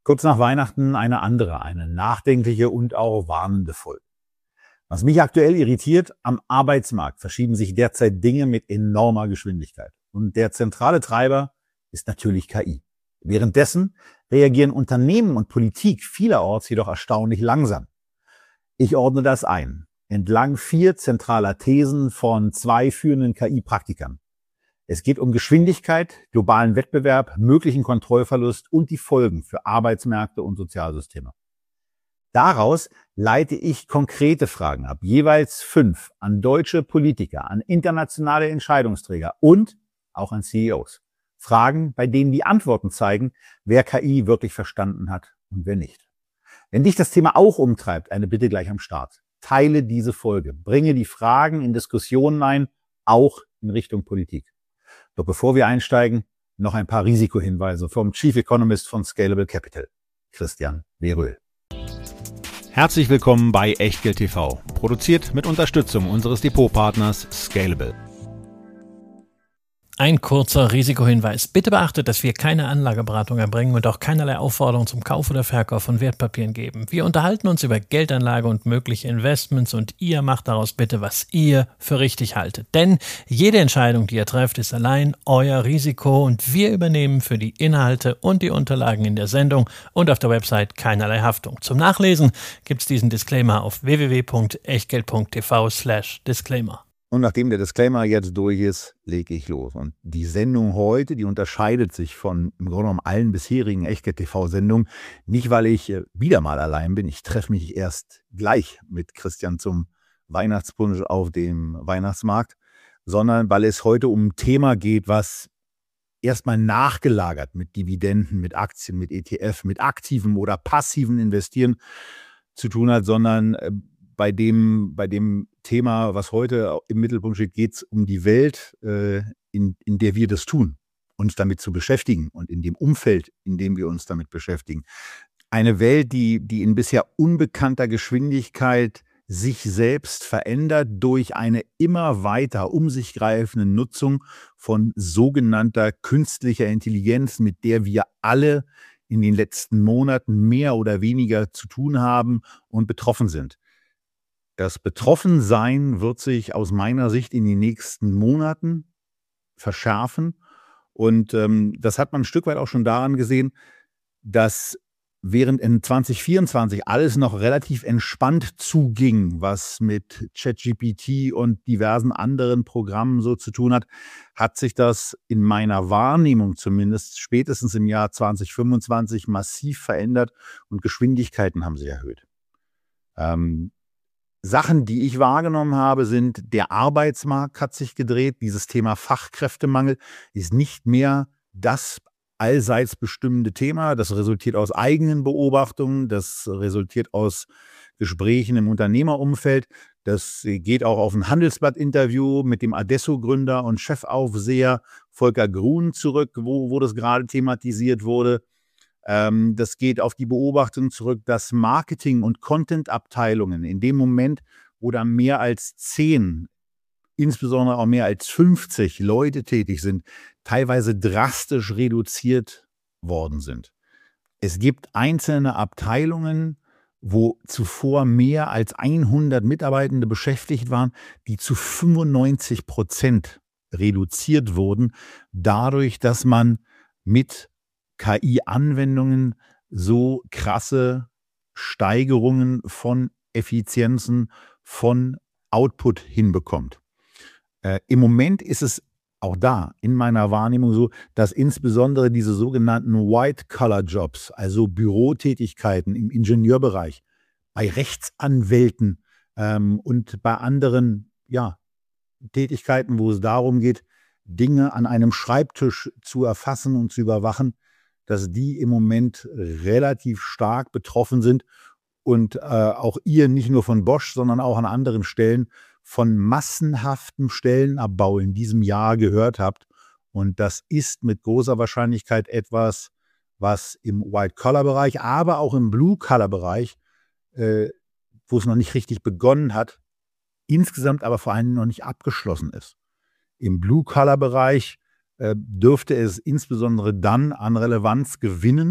Kurz nach Weihnachten eine nachdenkliche und auch warnende Folge. Was mich aktuell irritiert, am Arbeitsmarkt verschieben sich derzeit Dinge mit enormer Geschwindigkeit. Und der zentrale Treiber ist natürlich KI. Währenddessen reagieren Unternehmen und Politik vielerorts jedoch erstaunlich langsam. Ich ordne das ein, entlang 4 zentraler Thesen von 2 führenden KI-Praktikern. Es geht um Geschwindigkeit, globalen Wettbewerb, möglichen Kontrollverlust und die Folgen für Arbeitsmärkte und Sozialsysteme. Daraus leite ich konkrete Fragen ab, jeweils 5 an deutsche Politiker, an internationale Entscheidungsträger und auch an CEOs. Fragen, bei denen die Antworten zeigen, wer KI wirklich verstanden hat und wer nicht. Wenn dich das Thema auch umtreibt, eine Bitte gleich am Start. Teile diese Folge, bringe die Fragen in Diskussionen ein, auch in Richtung Politik. Doch bevor wir einsteigen, noch ein paar Risikohinweise vom Chief Economist von Scalable Capital, Christian Veröhl. Herzlich willkommen bei Echtgeld TV, produziert mit Unterstützung unseres Depotpartners Scalable. Ein kurzer Risikohinweis. Bitte beachtet, dass wir keine Anlageberatung erbringen und auch keinerlei Aufforderung zum Kauf oder Verkauf von Wertpapieren geben. Wir unterhalten uns über Geldanlage und mögliche Investments und ihr macht daraus bitte, was ihr für richtig haltet. Denn jede Entscheidung, die ihr trefft, ist allein euer Risiko und wir übernehmen für die Inhalte und die Unterlagen in der Sendung und auf der Website keinerlei Haftung. Zum Nachlesen gibt's diesen Disclaimer auf www.echtgeld.tv/Disclaimer. Und nachdem der Disclaimer jetzt durch ist, lege ich los. Und die Sendung heute, die unterscheidet sich von im Grunde genommen allen bisherigen Echtgeld-TV-Sendungen. Nicht, weil ich wieder mal allein bin. Ich treffe mich erst gleich mit Christian zum Weihnachtspunsch auf dem Weihnachtsmarkt, sondern weil es heute um ein Thema geht, was erstmal nachgelagert mit Dividenden, mit Aktien, mit ETF, mit aktivem oder passivem Investieren zu tun hat, sondern bei dem Thema, was heute im Mittelpunkt steht, geht es um die Welt, in der wir das tun, uns damit zu beschäftigen und in dem Umfeld, in dem wir uns damit beschäftigen. Eine Welt, die in bisher unbekannter Geschwindigkeit sich selbst verändert durch eine immer weiter um sich greifende Nutzung von sogenannter künstlicher Intelligenz, mit der wir alle in den letzten Monaten mehr oder weniger zu tun haben und betroffen sind. Das Betroffensein wird sich aus meiner Sicht in den nächsten Monaten verschärfen. Und das hat man ein Stück weit auch schon daran gesehen, dass während in 2024 alles noch relativ entspannt zuging, was mit ChatGPT und diversen anderen Programmen so zu tun hat, hat sich das in meiner Wahrnehmung zumindest spätestens im Jahr 2025 massiv verändert und Geschwindigkeiten haben sich erhöht. Sachen, die ich wahrgenommen habe, sind, der Arbeitsmarkt hat sich gedreht. Dieses Thema Fachkräftemangel ist nicht mehr das allseits bestimmende Thema. Das resultiert aus eigenen Beobachtungen, das resultiert aus Gesprächen im Unternehmerumfeld. Das geht auch auf ein Handelsblatt-Interview mit dem Adesso-Gründer und Chefaufseher Volker Grun zurück, wo das gerade thematisiert wurde. Das geht auf die Beobachtung zurück, dass Marketing- und Content-Abteilungen in dem Moment, wo da mehr als 10, insbesondere auch mehr als 50 Leute tätig sind, teilweise drastisch reduziert worden sind. Es gibt einzelne Abteilungen, wo zuvor mehr als 100 Mitarbeitende beschäftigt waren, die zu 95% reduziert wurden, dadurch, dass man mit KI-Anwendungen so krasse Steigerungen von Effizienzen, von Output hinbekommt. Im Moment ist es auch da in meiner Wahrnehmung so, dass insbesondere diese sogenannten White-Collar-Jobs, also Bürotätigkeiten im Ingenieurbereich, bei Rechtsanwälten und bei anderen Tätigkeiten, wo es darum geht, Dinge an einem Schreibtisch zu erfassen und zu überwachen, dass die im Moment relativ stark betroffen sind und auch ihr nicht nur von Bosch, sondern auch an anderen Stellen von massenhaftem Stellenabbau in diesem Jahr gehört habt. Und das ist mit großer Wahrscheinlichkeit etwas, was im White-Collar-Bereich, aber auch im Blue-Collar-Bereich, wo es noch nicht richtig begonnen hat, insgesamt aber vor allem noch nicht abgeschlossen ist. Im Blue-Collar-Bereich dürfte es insbesondere dann an Relevanz gewinnen,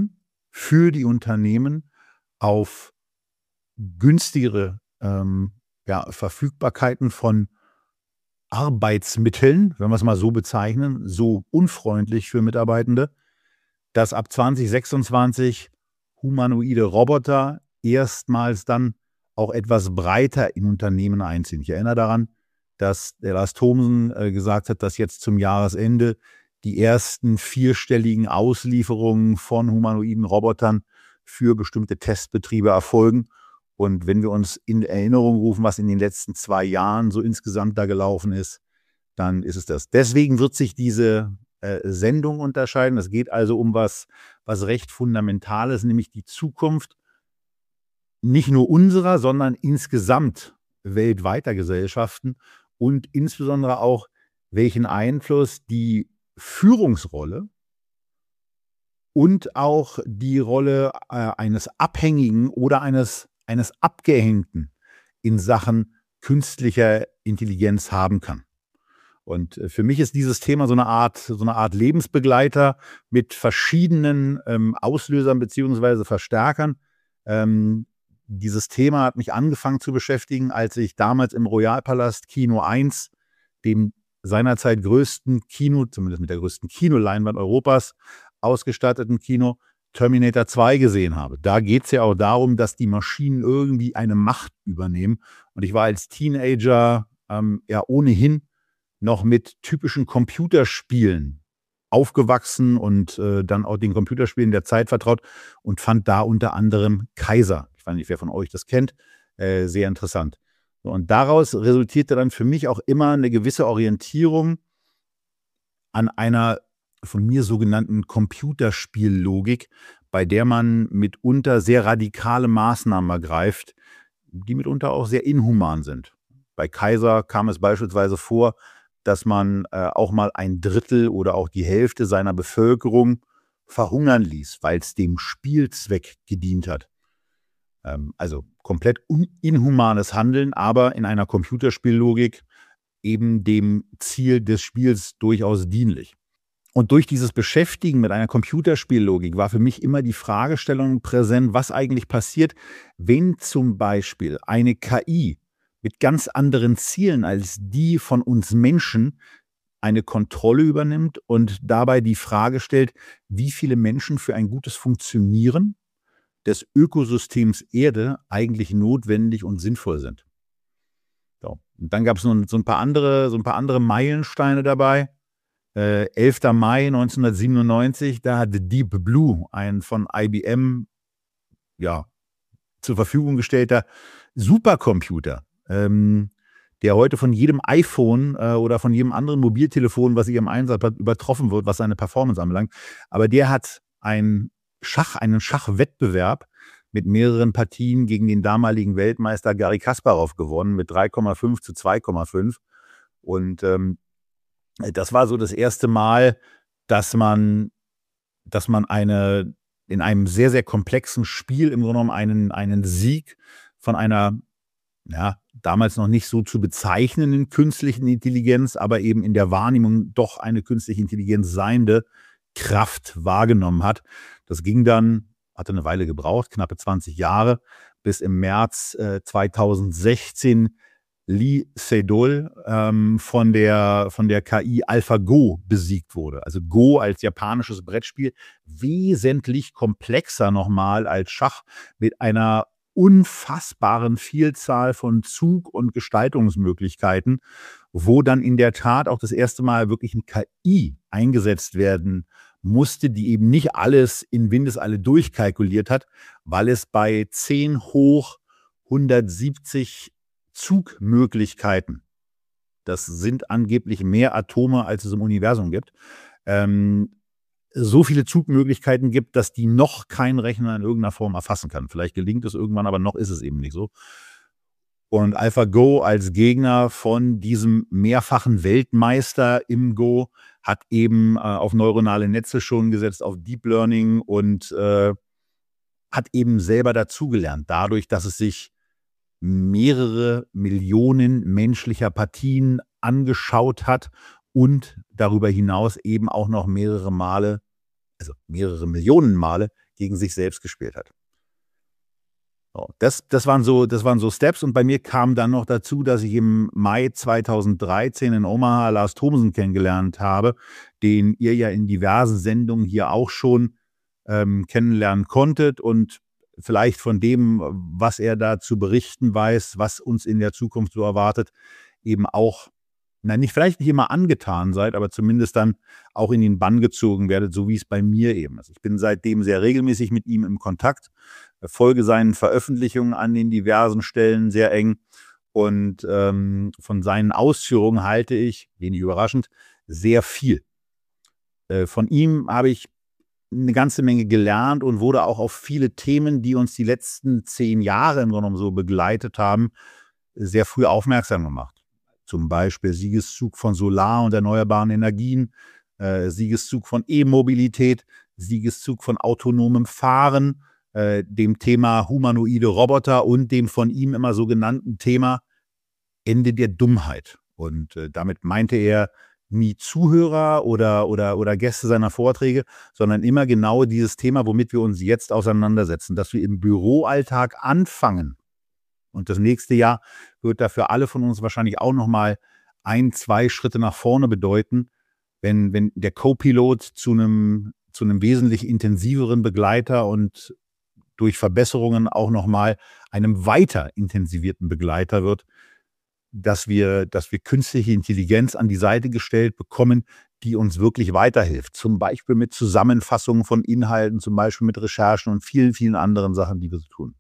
für die Unternehmen auf günstigere Verfügbarkeiten von Arbeitsmitteln, wenn wir es mal so bezeichnen, so unfreundlich für Mitarbeitende, dass ab 2026 humanoide Roboter erstmals dann auch etwas breiter in Unternehmen einziehen. Ich erinnere daran, dass der Lars Thomsen gesagt hat, dass jetzt zum Jahresende die ersten 4-stelligen Auslieferungen von humanoiden Robotern für bestimmte Testbetriebe erfolgen. Und wenn wir uns in Erinnerung rufen, was in den letzten 2 Jahren so insgesamt da gelaufen ist, dann ist es das. Deswegen wird sich diese Sendung unterscheiden. Es geht also um was recht Fundamentales, nämlich die Zukunft nicht nur unserer, sondern insgesamt weltweiter Gesellschaften und insbesondere auch, welchen Einfluss die Führungsrolle und auch die Rolle eines Abhängigen oder eines Abgehängten in Sachen künstlicher Intelligenz haben kann. Und für mich ist dieses Thema so eine Art Lebensbegleiter mit verschiedenen Auslösern bzw. Verstärkern. Dieses Thema hat mich angefangen zu beschäftigen, als ich damals im Royalpalast Kino 1, dem seinerzeit größten Kino, zumindest mit der größten Kinoleinwand Europas, ausgestatteten Kino, Terminator 2 gesehen habe. Da geht es ja auch darum, dass die Maschinen irgendwie eine Macht übernehmen. Und ich war als Teenager ohnehin noch mit typischen Computerspielen aufgewachsen und dann auch den Computerspielen der Zeit vertraut und fand da unter anderem Kaiser, ich weiß nicht, wer von euch das kennt, sehr interessant. Und daraus resultierte dann für mich auch immer eine gewisse Orientierung an einer von mir sogenannten Computerspiellogik, bei der man mitunter sehr radikale Maßnahmen ergreift, die mitunter auch sehr inhuman sind. Bei Kaiser kam es beispielsweise vor, dass man auch mal 1/3 oder auch die Hälfte seiner Bevölkerung verhungern ließ, weil es dem Spielzweck gedient hat. Also komplett inhumanes Handeln, aber in einer Computerspiellogik eben dem Ziel des Spiels durchaus dienlich. Und durch dieses Beschäftigen mit einer Computerspiellogik war für mich immer die Fragestellung präsent, was eigentlich passiert, wenn zum Beispiel eine KI mit ganz anderen Zielen als die von uns Menschen eine Kontrolle übernimmt und dabei die Frage stellt, wie viele Menschen für ein gutes Funktionieren des Ökosystems Erde eigentlich notwendig und sinnvoll sind. So. Und dann gab es so ein paar andere Meilensteine dabei. 11. Mai 1997, da hat Deep Blue, ein von IBM zur Verfügung gestellter Supercomputer, der heute von jedem iPhone oder von jedem anderen Mobiltelefon, was ihr im Einsatz habt, übertroffen wird, was seine Performance anbelangt. Aber der hat einen Schachwettbewerb mit mehreren Partien gegen den damaligen Weltmeister Garry Kasparov gewonnen mit 3,5 zu 2,5. Und das war so das erste Mal, dass man in einem sehr, sehr komplexen Spiel im Grunde genommen einen Sieg von einer damals noch nicht so zu bezeichnenden künstlichen Intelligenz, aber eben in der Wahrnehmung doch eine künstliche Intelligenz seiende Kraft wahrgenommen hat. Das ging dann, hatte eine Weile gebraucht, knappe 20 Jahre, bis im März 2016 Lee Sedol von der KI AlphaGo besiegt wurde. Also Go als japanisches Brettspiel wesentlich komplexer nochmal als Schach mit einer unfassbaren Vielzahl von Zug- und Gestaltungsmöglichkeiten, wo dann in der Tat auch das erste Mal wirklich eine KI eingesetzt werden musste, die eben nicht alles in Windeseile durchkalkuliert hat, weil es bei 10 hoch 170 Zugmöglichkeiten, das sind angeblich mehr Atome, als es im Universum gibt, so viele Zugmöglichkeiten gibt, dass die noch kein Rechner in irgendeiner Form erfassen kann. Vielleicht gelingt es irgendwann, aber noch ist es eben nicht so. Und AlphaGo als Gegner von diesem mehrfachen Weltmeister im Go hat eben auf neuronale Netze schon gesetzt, auf Deep Learning und hat eben selber dazugelernt, dadurch, dass es sich mehrere Millionen menschlicher Partien angeschaut hat und darüber hinaus eben auch noch mehrere Millionen Male gegen sich selbst gespielt hat. So, das waren so Steps, und bei mir kam dann noch dazu, dass ich im Mai 2013 in Omaha Lars Thomsen kennengelernt habe, den ihr ja in diversen Sendungen hier auch schon kennenlernen konntet, und vielleicht von dem, was er da zu berichten weiß, was uns in der Zukunft so erwartet, eben auch, vielleicht nicht immer angetan seid, aber zumindest dann auch in den Bann gezogen werdet, so wie es bei mir eben ist. Ich bin seitdem sehr regelmäßig mit ihm im Kontakt, folge seinen Veröffentlichungen an den diversen Stellen sehr eng, und von seinen Ausführungen halte ich, wenig überraschend, sehr viel. Von ihm habe ich eine ganze Menge gelernt und wurde auch auf viele Themen, die uns die letzten 10 Jahre im Grunde genommen so begleitet haben, sehr früh aufmerksam gemacht. Zum Beispiel Siegeszug von Solar- und erneuerbaren Energien, Siegeszug von E-Mobilität, Siegeszug von autonomem Fahren, dem Thema humanoide Roboter und dem von ihm immer so genannten Thema Ende der Dummheit. Und damit meinte er nie Zuhörer oder Gäste seiner Vorträge, sondern immer genau dieses Thema, womit wir uns jetzt auseinandersetzen, dass wir im Büroalltag anfangen. Und das nächste Jahr wird da für alle von uns wahrscheinlich auch nochmal 1-2 Schritte nach vorne bedeuten, wenn der Co-Pilot zu einem wesentlich intensiveren Begleiter und durch Verbesserungen auch nochmal einem weiter intensivierten Begleiter wird, dass wir künstliche Intelligenz an die Seite gestellt bekommen, die uns wirklich weiterhilft. Zum Beispiel mit Zusammenfassungen von Inhalten, zum Beispiel mit Recherchen und vielen, vielen anderen Sachen, die wir so tun.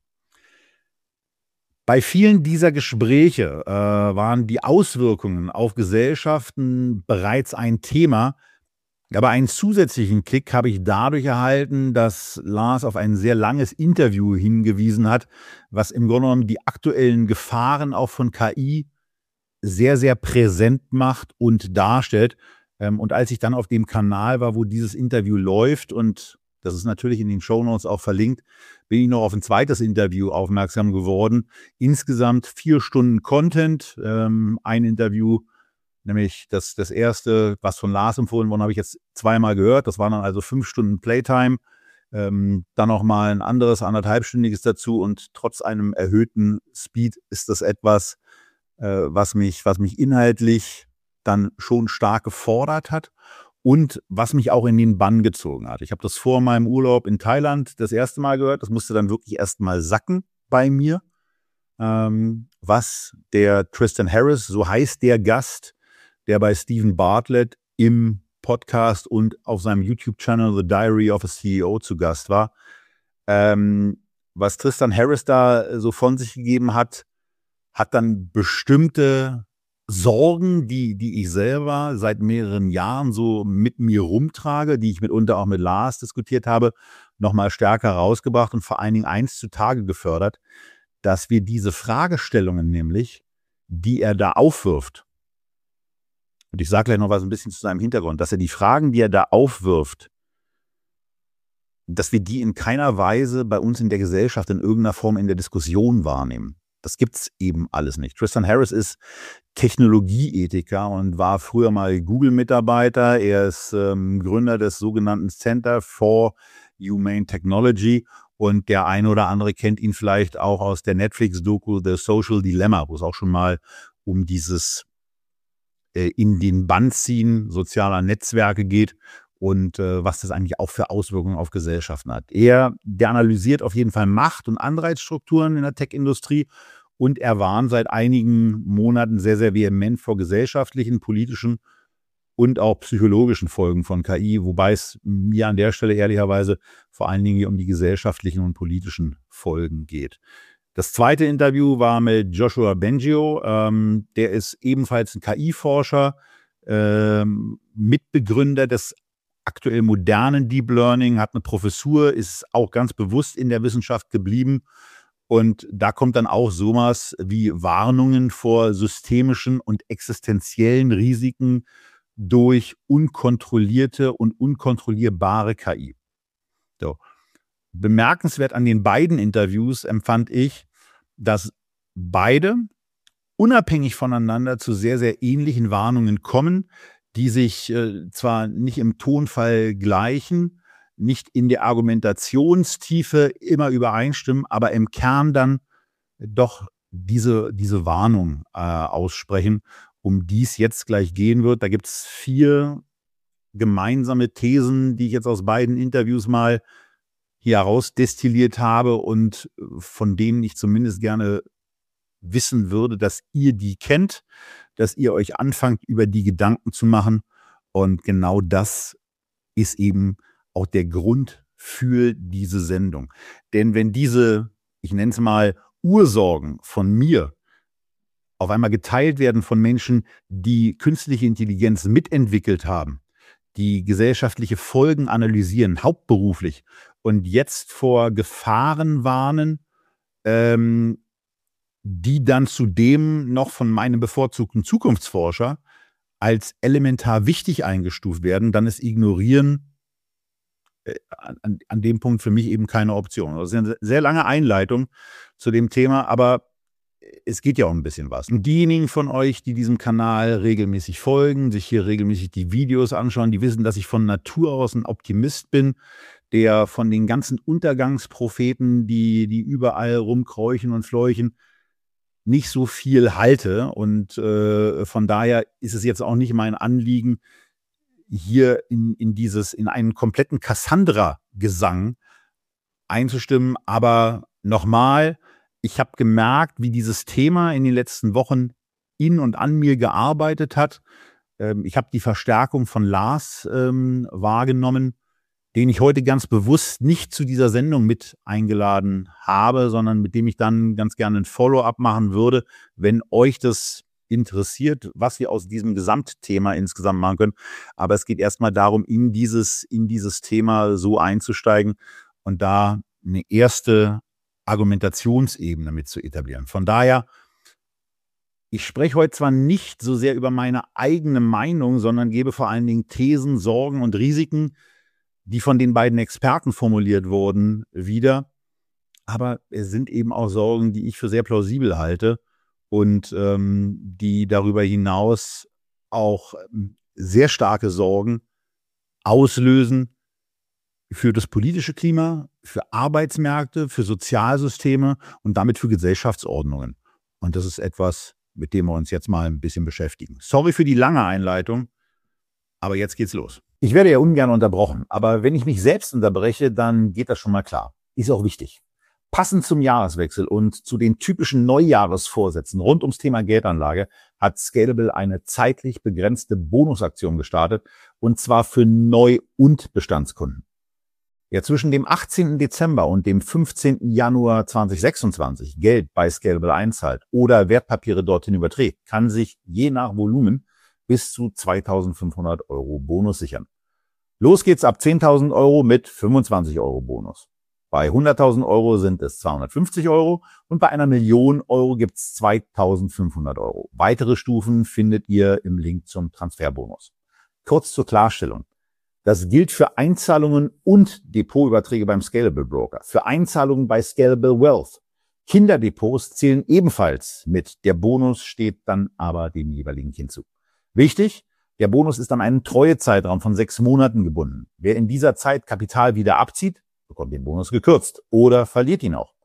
Bei vielen dieser Gespräche waren die Auswirkungen auf Gesellschaften bereits ein Thema, aber einen zusätzlichen Kick habe ich dadurch erhalten, dass Lars auf ein sehr langes Interview hingewiesen hat, was im Grunde genommen die aktuellen Gefahren auch von KI sehr, sehr präsent macht und darstellt. Und als ich dann auf dem Kanal war, wo dieses Interview läuft, und das ist natürlich in den Shownotes auch verlinkt, bin ich noch auf ein zweites Interview aufmerksam geworden. Insgesamt 4 Stunden Content, ein Interview, nämlich das erste, was von Lars empfohlen wurde, habe ich jetzt 2-mal gehört. Das waren dann also 5 Stunden Playtime. Dann nochmal ein anderes 1,5-stündiges dazu, und trotz einem erhöhten Speed ist das etwas, was mich inhaltlich dann schon stark gefordert hat und was mich auch in den Bann gezogen hat. Ich habe das vor meinem Urlaub in Thailand das erste Mal gehört. Das musste dann wirklich erst mal sacken bei mir, was der Tristan Harris, so heißt der Gast, der bei Stephen Bartlett im Podcast und auf seinem YouTube-Channel The Diary of a CEO zu Gast war. Was Tristan Harris da so von sich gegeben hat, hat dann bestimmte Sorgen, die ich selber seit mehreren Jahren so mit mir rumtrage, die ich mitunter auch mit Lars diskutiert habe, nochmal stärker rausgebracht und vor allen Dingen eins zutage gefördert, dass wir diese Fragestellungen nämlich, die er da aufwirft, und ich sage gleich noch was ein bisschen zu seinem Hintergrund, dass er die Fragen, die er da aufwirft, dass wir die in keiner Weise bei uns in der Gesellschaft in irgendeiner Form in der Diskussion wahrnehmen. Das gibt's eben alles nicht. Tristan Harris ist Technologieethiker und war früher mal Google-Mitarbeiter. Er ist Gründer des sogenannten Center for Humane Technology, und der eine oder andere kennt ihn vielleicht auch aus der Netflix-Doku The Social Dilemma, wo es auch schon mal um dieses in den Bann ziehen sozialer Netzwerke geht und was das eigentlich auch für Auswirkungen auf Gesellschaften hat. Der analysiert auf jeden Fall Macht- und Anreizstrukturen in der Tech-Industrie, und er warnt seit einigen Monaten sehr, sehr vehement vor gesellschaftlichen, politischen und auch psychologischen Folgen von KI, wobei es mir an der Stelle ehrlicherweise vor allen Dingen um die gesellschaftlichen und politischen Folgen geht. Das zweite Interview war mit Joshua Bengio, der ist ebenfalls ein KI-Forscher, Mitbegründer des aktuell modernen Deep Learning, hat eine Professur, ist auch ganz bewusst in der Wissenschaft geblieben, und da kommt dann auch sowas wie Warnungen vor systemischen und existenziellen Risiken durch unkontrollierte und unkontrollierbare KI. So. Bemerkenswert an den beiden Interviews empfand ich, dass beide unabhängig voneinander zu sehr, sehr ähnlichen Warnungen kommen, die sich zwar nicht im Tonfall gleichen, nicht in der Argumentationstiefe immer übereinstimmen, aber im Kern dann doch diese Warnung aussprechen, um die es jetzt gleich gehen wird. Da gibt es 4 gemeinsame Thesen, die ich jetzt aus beiden Interviews mal hier herausdestilliert habe und von denen ich zumindest gerne wissen würde, dass ihr die kennt, dass ihr euch anfangt, über die Gedanken zu machen. Und genau das ist eben auch der Grund für diese Sendung. Denn wenn diese, ich nenne es mal, Ursorgen von mir auf einmal geteilt werden von Menschen, die künstliche Intelligenz mitentwickelt haben, die gesellschaftliche Folgen analysieren, hauptberuflich, und jetzt vor Gefahren warnen, die dann zudem noch von meinem bevorzugten Zukunftsforscher als elementar wichtig eingestuft werden, dann ist Ignorieren an dem Punkt für mich eben keine Option. Das ist eine sehr lange Einleitung zu dem Thema, aber es geht ja um ein bisschen was. Und diejenigen von euch, die diesem Kanal regelmäßig folgen, sich hier regelmäßig die Videos anschauen, die wissen, dass ich von Natur aus ein Optimist bin, der von den ganzen Untergangspropheten, die überall rumkräuchen und fleuchen, nicht so viel halte. Und von daher ist es jetzt auch nicht mein Anliegen, hier in einen kompletten Cassandra-Gesang einzustimmen. Aber nochmal, ich habe gemerkt, wie dieses Thema in den letzten Wochen in und an mir gearbeitet hat. Ich habe die Verstärkung von Lars wahrgenommen, den ich heute ganz bewusst nicht zu dieser Sendung mit eingeladen habe, sondern mit dem ich dann ganz gerne ein Follow-up machen würde, wenn euch das interessiert, was wir aus diesem Gesamtthema insgesamt machen können. Aber es geht erstmal darum, in dieses Thema so einzusteigen und da eine erste Argumentationsebene mit zu etablieren. Von daher, ich spreche heute zwar nicht so sehr über meine eigene Meinung, sondern gebe vor allen Dingen Thesen, Sorgen und Risiken, die von den beiden Experten formuliert wurden, wieder. Aber es sind eben auch Sorgen, die ich für sehr plausibel halte und die darüber hinaus auch sehr starke Sorgen auslösen für das politische Klima, für Arbeitsmärkte, für Sozialsysteme und damit für Gesellschaftsordnungen. Und das ist etwas, mit dem wir uns jetzt mal ein bisschen beschäftigen. Sorry für die lange Einleitung, aber jetzt geht's los. Ich werde ja ungern unterbrochen, aber wenn ich mich selbst unterbreche, dann geht das schon mal klar. Ist auch wichtig. Passend zum Jahreswechsel und zu den typischen Neujahresvorsätzen rund ums Thema Geldanlage hat Scalable eine zeitlich begrenzte Bonusaktion gestartet, und zwar für Neu- und Bestandskunden. Wer zwischen dem 18. Dezember und dem 15. Januar 2026 Geld bei Scalable einzahlt oder Wertpapiere dorthin überträgt, kann sich je nach Volumen bis zu 2.500 € Bonus sichern. Los geht's ab 10.000 € mit 25 € Bonus. Bei 100.000 € sind es 250 € und bei 1 Million € gibt's 2.500 €. Weitere Stufen findet ihr im Link zum Transferbonus. Kurz zur Klarstellung. Das gilt für Einzahlungen und Depotüberträge beim Scalable Broker. Für Einzahlungen bei Scalable Wealth. Kinderdepots zählen ebenfalls mit. Der Bonus steht dann aber dem jeweiligen Kind zu. Wichtig, der Bonus ist an einen Treuezeitraum von 6 Monaten gebunden. Wer in dieser Zeit Kapital wieder abzieht, bekommt den Bonus gekürzt oder verliert ihn auch.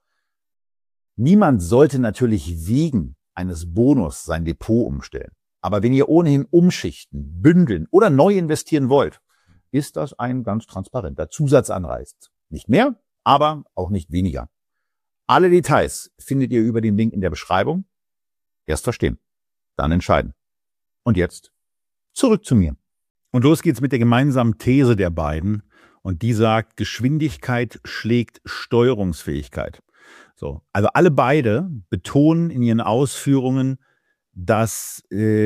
Niemand sollte natürlich wegen eines Bonus sein Depot umstellen. Aber wenn ihr ohnehin umschichten, bündeln oder neu investieren wollt, ist das ein ganz transparenter Zusatzanreiz. Nicht mehr, aber auch nicht weniger. Alle Details findet ihr über den Link in der Beschreibung. Erst verstehen, dann entscheiden. Und jetzt zurück zu mir. Und los geht's mit der gemeinsamen These der beiden. Und die sagt, Geschwindigkeit schlägt Steuerungsfähigkeit. So, also alle beide betonen in ihren Ausführungen, dass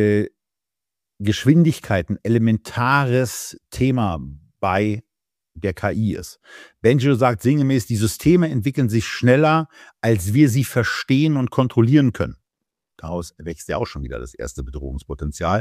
Geschwindigkeit ein elementares Thema bei der KI ist. Benjo sagt sinngemäß, die Systeme entwickeln sich schneller, als wir sie verstehen und kontrollieren können. Daraus wächst ja auch schon wieder das erste Bedrohungspotenzial.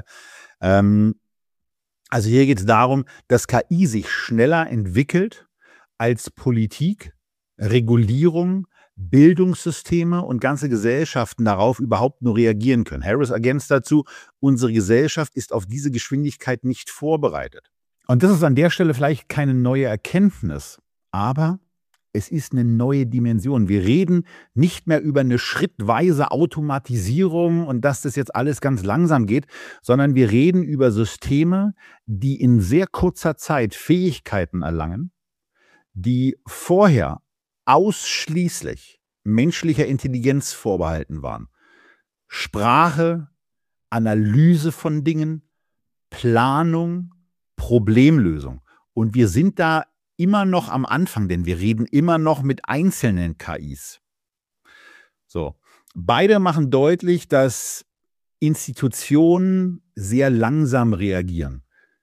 Also hier geht es darum, dass KI sich schneller entwickelt als Politik, Regulierung, Bildungssysteme und ganze Gesellschaften darauf überhaupt nur reagieren können. Harris ergänzt dazu, unsere Gesellschaft ist auf diese Geschwindigkeit nicht vorbereitet. Und das ist an der Stelle vielleicht keine neue Erkenntnis, aber es ist eine neue Dimension. Wir reden nicht mehr über eine schrittweise Automatisierung und dass das jetzt alles ganz langsam geht, sondern wir reden über Systeme, die in sehr kurzer Zeit Fähigkeiten erlangen, die vorher ausschließlich menschlicher Intelligenz vorbehalten waren. Sprache, Analyse von Dingen, Planung, Problemlösung. Und wir sind da immer noch am Anfang, denn wir reden immer noch mit einzelnen KIs. So. Beide machen deutlich, dass Institutionen sehr langsam reagieren.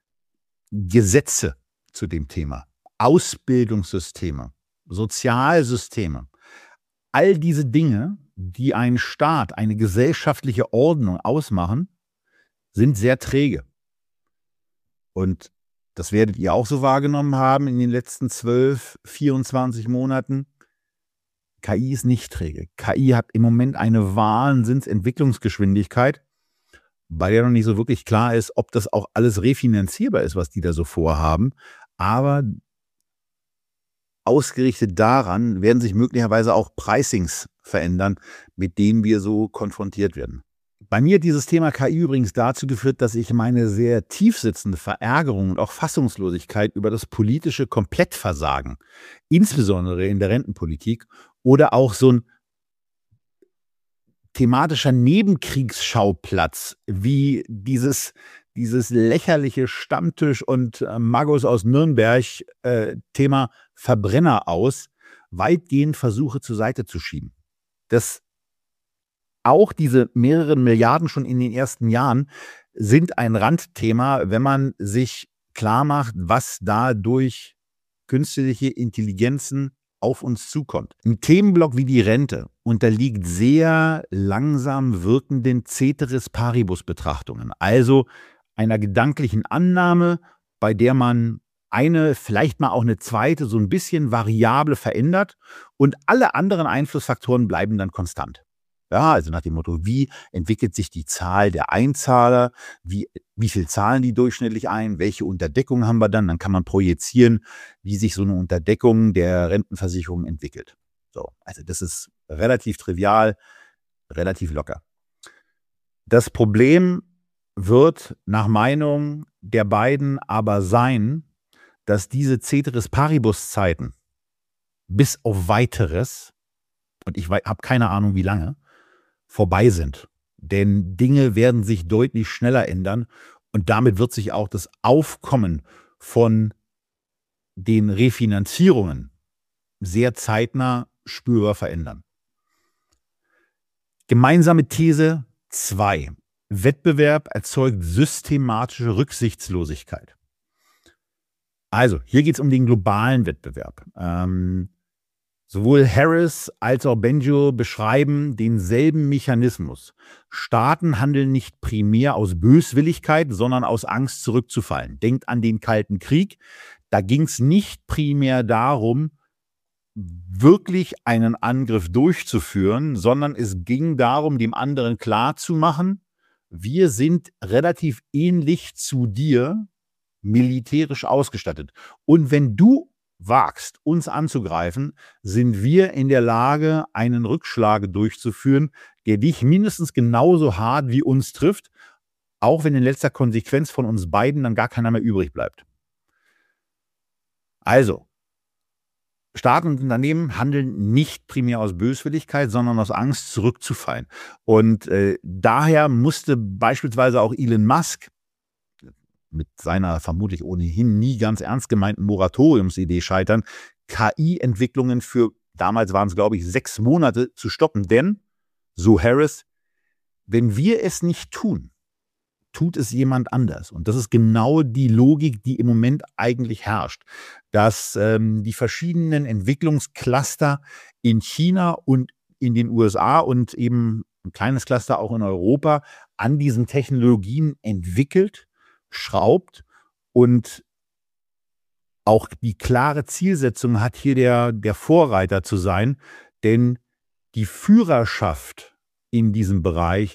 Gesetze zu dem Thema, Ausbildungssysteme, Sozialsysteme, all diese Dinge, die einen Staat, eine gesellschaftliche Ordnung ausmachen, sind sehr träge. Und das werdet ihr auch so wahrgenommen haben in den letzten 12, 24 Monaten. KI ist nicht träge. KI hat im Moment eine Wahnsinnsentwicklungsgeschwindigkeit, bei der noch nicht so wirklich klar ist, ob das auch alles refinanzierbar ist, was die da so vorhaben. Aber ausgerichtet daran werden sich möglicherweise auch Pricings verändern, mit denen wir so konfrontiert werden. Bei mir hat dieses Thema KI übrigens dazu geführt, dass ich meine sehr tiefsitzende Verärgerung und auch Fassungslosigkeit über das politische Komplettversagen, insbesondere in der Rentenpolitik, oder auch so ein thematischer Nebenkriegsschauplatz wie dieses lächerliche Stammtisch- und Magos aus Nürnberg Thema Verbrenner aus, weitgehend versuche zur Seite zu schieben. Das auch diese mehreren Milliarden schon in den ersten Jahren sind ein Randthema, wenn man sich klar macht, was da durch künstliche Intelligenzen auf uns zukommt. Ein Themenblock wie die Rente unterliegt sehr langsam wirkenden Ceteris-Paribus-Betrachtungen, also einer gedanklichen Annahme, bei der man eine, vielleicht mal auch eine zweite, so ein bisschen Variable verändert und alle anderen Einflussfaktoren bleiben dann konstant. Ja, also nach dem Motto, wie entwickelt sich die Zahl der Einzahler, wie viel zahlen die durchschnittlich ein, welche Unterdeckung haben wir dann kann man projizieren, wie sich so eine Unterdeckung der Rentenversicherung entwickelt. So, also das ist relativ trivial, relativ locker. Das Problem wird nach Meinung der beiden aber sein, dass diese Ceteris-Paribus-Zeiten bis auf Weiteres, und ich habe keine Ahnung wie lange, vorbei sind. Denn Dinge werden sich deutlich schneller ändern und damit wird sich auch das Aufkommen von den Refinanzierungen sehr zeitnah spürbar verändern. Gemeinsame These 2. Wettbewerb erzeugt systematische Rücksichtslosigkeit. Also, hier geht es um den globalen Wettbewerb. Sowohl Harris als auch Benjo beschreiben denselben Mechanismus. Staaten handeln nicht primär aus Böswilligkeit, sondern aus Angst zurückzufallen. Denkt an den Kalten Krieg. Da ging es nicht primär darum, wirklich einen Angriff durchzuführen, sondern es ging darum, dem anderen klarzumachen, wir sind relativ ähnlich zu dir militärisch ausgestattet. Und wenn du wagst, uns anzugreifen, sind wir in der Lage, einen Rückschlag durchzuführen, der dich mindestens genauso hart wie uns trifft, auch wenn in letzter Konsequenz von uns beiden dann gar keiner mehr übrig bleibt. Also, Staaten und Unternehmen handeln nicht primär aus Böswilligkeit, sondern aus Angst, zurückzufallen. Und daher musste beispielsweise auch Elon Musk mit seiner vermutlich ohnehin nie ganz ernst gemeinten Moratoriumsidee scheitern, KI-Entwicklungen für, damals waren es glaube ich 6 Monate, zu stoppen. Denn, so Harris, wenn wir es nicht tun, tut es jemand anders. Und das ist genau die Logik, die im Moment eigentlich herrscht. Dass die verschiedenen Entwicklungscluster in China und in den USA und eben ein kleines Cluster auch in Europa an diesen Technologien entwickelt, schraubt und auch die klare Zielsetzung hat, hier der Vorreiter zu sein, denn die Führerschaft in diesem Bereich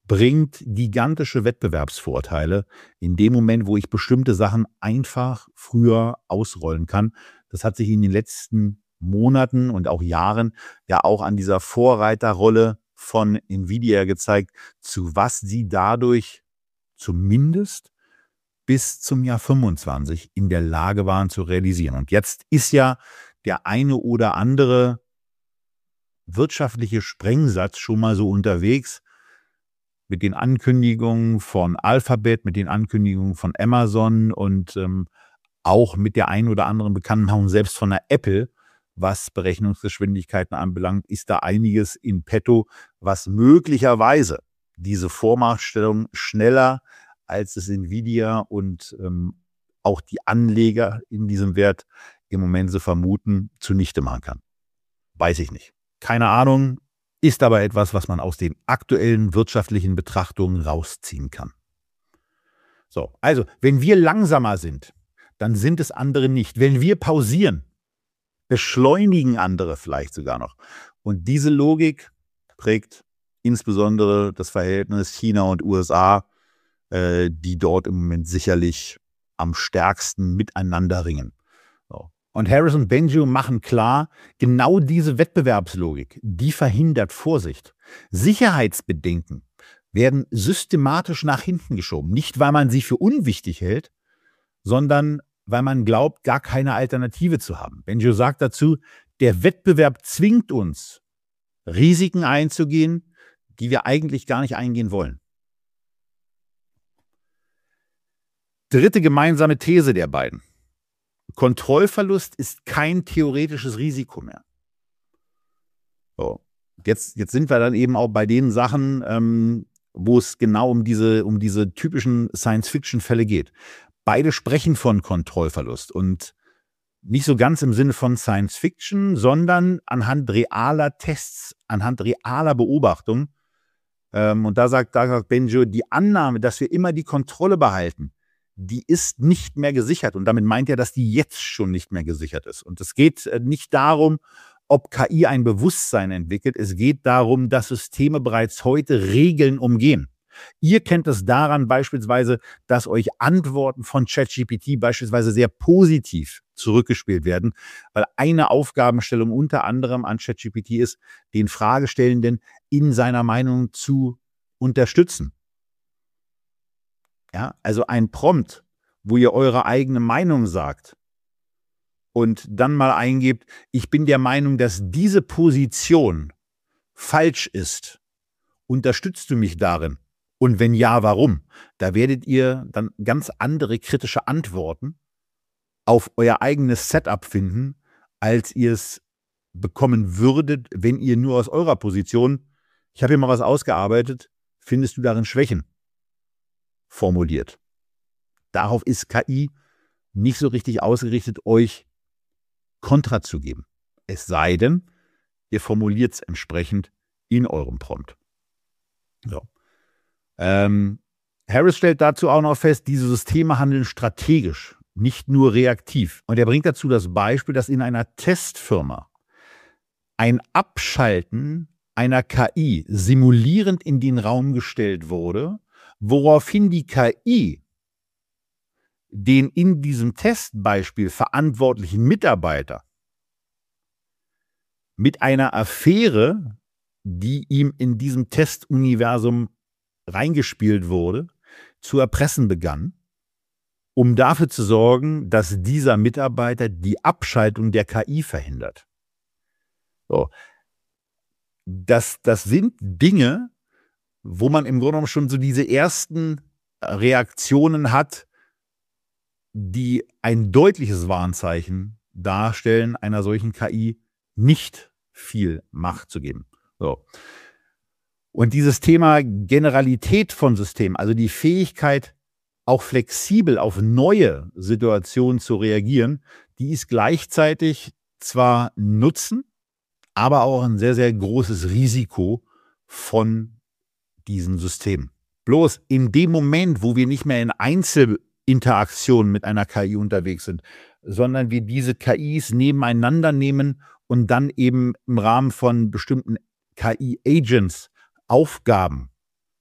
bringt gigantische Wettbewerbsvorteile in dem Moment, wo ich bestimmte Sachen einfach früher ausrollen kann. Das hat sich in den letzten Monaten und auch Jahren ja auch an dieser Vorreiterrolle von Nvidia gezeigt, zu was sie dadurch zumindest bis zum Jahr 25 in der Lage waren zu realisieren. Und jetzt ist ja der eine oder andere wirtschaftliche Sprengsatz schon mal so unterwegs mit den Ankündigungen von Alphabet, mit den Ankündigungen von Amazon und auch mit der einen oder anderen Bekanntmachung selbst von der Apple, was Berechnungsgeschwindigkeiten anbelangt, ist da einiges in petto, was möglicherweise diese Vormachtstellung schneller als es Nvidia und auch die Anleger in diesem Wert im Moment so vermuten, zunichte machen kann. Weiß ich nicht. Keine Ahnung, ist aber etwas, was man aus den aktuellen wirtschaftlichen Betrachtungen rausziehen kann. So, also, wenn wir langsamer sind, dann sind es andere nicht. Wenn wir pausieren, beschleunigen andere vielleicht sogar noch. Und diese Logik prägt insbesondere das Verhältnis China und USA, die dort im Moment sicherlich am stärksten miteinander ringen. So. Und Harris und Benjo machen klar, genau diese Wettbewerbslogik, die verhindert Vorsicht. Sicherheitsbedenken werden systematisch nach hinten geschoben. Nicht, weil man sie für unwichtig hält, sondern weil man glaubt, gar keine Alternative zu haben. Benjo sagt dazu, der Wettbewerb zwingt uns, Risiken einzugehen, die wir eigentlich gar nicht eingehen wollen. Dritte gemeinsame These der beiden. Kontrollverlust ist kein theoretisches Risiko mehr. So. Jetzt sind wir dann eben auch bei den Sachen, wo es genau um diese typischen Science-Fiction-Fälle geht. Beide sprechen von Kontrollverlust und nicht so ganz im Sinne von Science-Fiction, sondern anhand realer Tests, anhand realer Beobachtungen. Und da sagt Benjo, die Annahme, dass wir immer die Kontrolle behalten, die ist nicht mehr gesichert. Und damit meint er, dass die jetzt schon nicht mehr gesichert ist. Und es geht nicht darum, ob KI ein Bewusstsein entwickelt. Es geht darum, dass Systeme bereits heute Regeln umgehen. Ihr kennt es daran beispielsweise, dass euch Antworten von ChatGPT beispielsweise sehr positiv zurückgespielt werden, weil eine Aufgabenstellung unter anderem an ChatGPT ist, den Fragestellenden in seiner Meinung zu unterstützen. Ja, also ein Prompt, wo ihr eure eigene Meinung sagt und dann mal eingebt, ich bin der Meinung, dass diese Position falsch ist. Unterstützt du mich darin? Und wenn ja, warum? Da werdet ihr dann ganz andere kritische Antworten auf euer eigenes Setup finden, als ihr es bekommen würdet, wenn ihr nur aus eurer Position, ich habe hier mal was ausgearbeitet, findest du darin Schwächen, formuliert. Darauf ist KI nicht so richtig ausgerichtet, euch Kontra zu geben. Es sei denn, ihr formuliert es entsprechend in eurem Prompt. So. Harris stellt dazu auch noch fest, diese Systeme handeln strategisch, nicht nur reaktiv. Und er bringt dazu das Beispiel, dass in einer Testfirma ein Abschalten einer KI simulierend in den Raum gestellt wurde, woraufhin die KI den in diesem Testbeispiel verantwortlichen Mitarbeiter mit einer Affäre, die ihm in diesem Testuniversum reingespielt wurde, zu erpressen begann, um dafür zu sorgen, dass dieser Mitarbeiter die Abschaltung der KI verhindert. So. Das sind Dinge, wo man im Grunde genommen schon so diese ersten Reaktionen hat, die ein deutliches Warnzeichen darstellen, einer solchen KI nicht viel Macht zu geben. So. Und dieses Thema Generalität von Systemen, also die Fähigkeit, auch flexibel auf neue Situationen zu reagieren, die ist gleichzeitig zwar Nutzen, aber auch ein sehr, sehr großes Risiko von diesen Systemen. Bloß in dem Moment, wo wir nicht mehr in Einzelinteraktionen mit einer KI unterwegs sind, sondern wir diese KIs nebeneinander nehmen und dann eben im Rahmen von bestimmten KI-Agents Aufgaben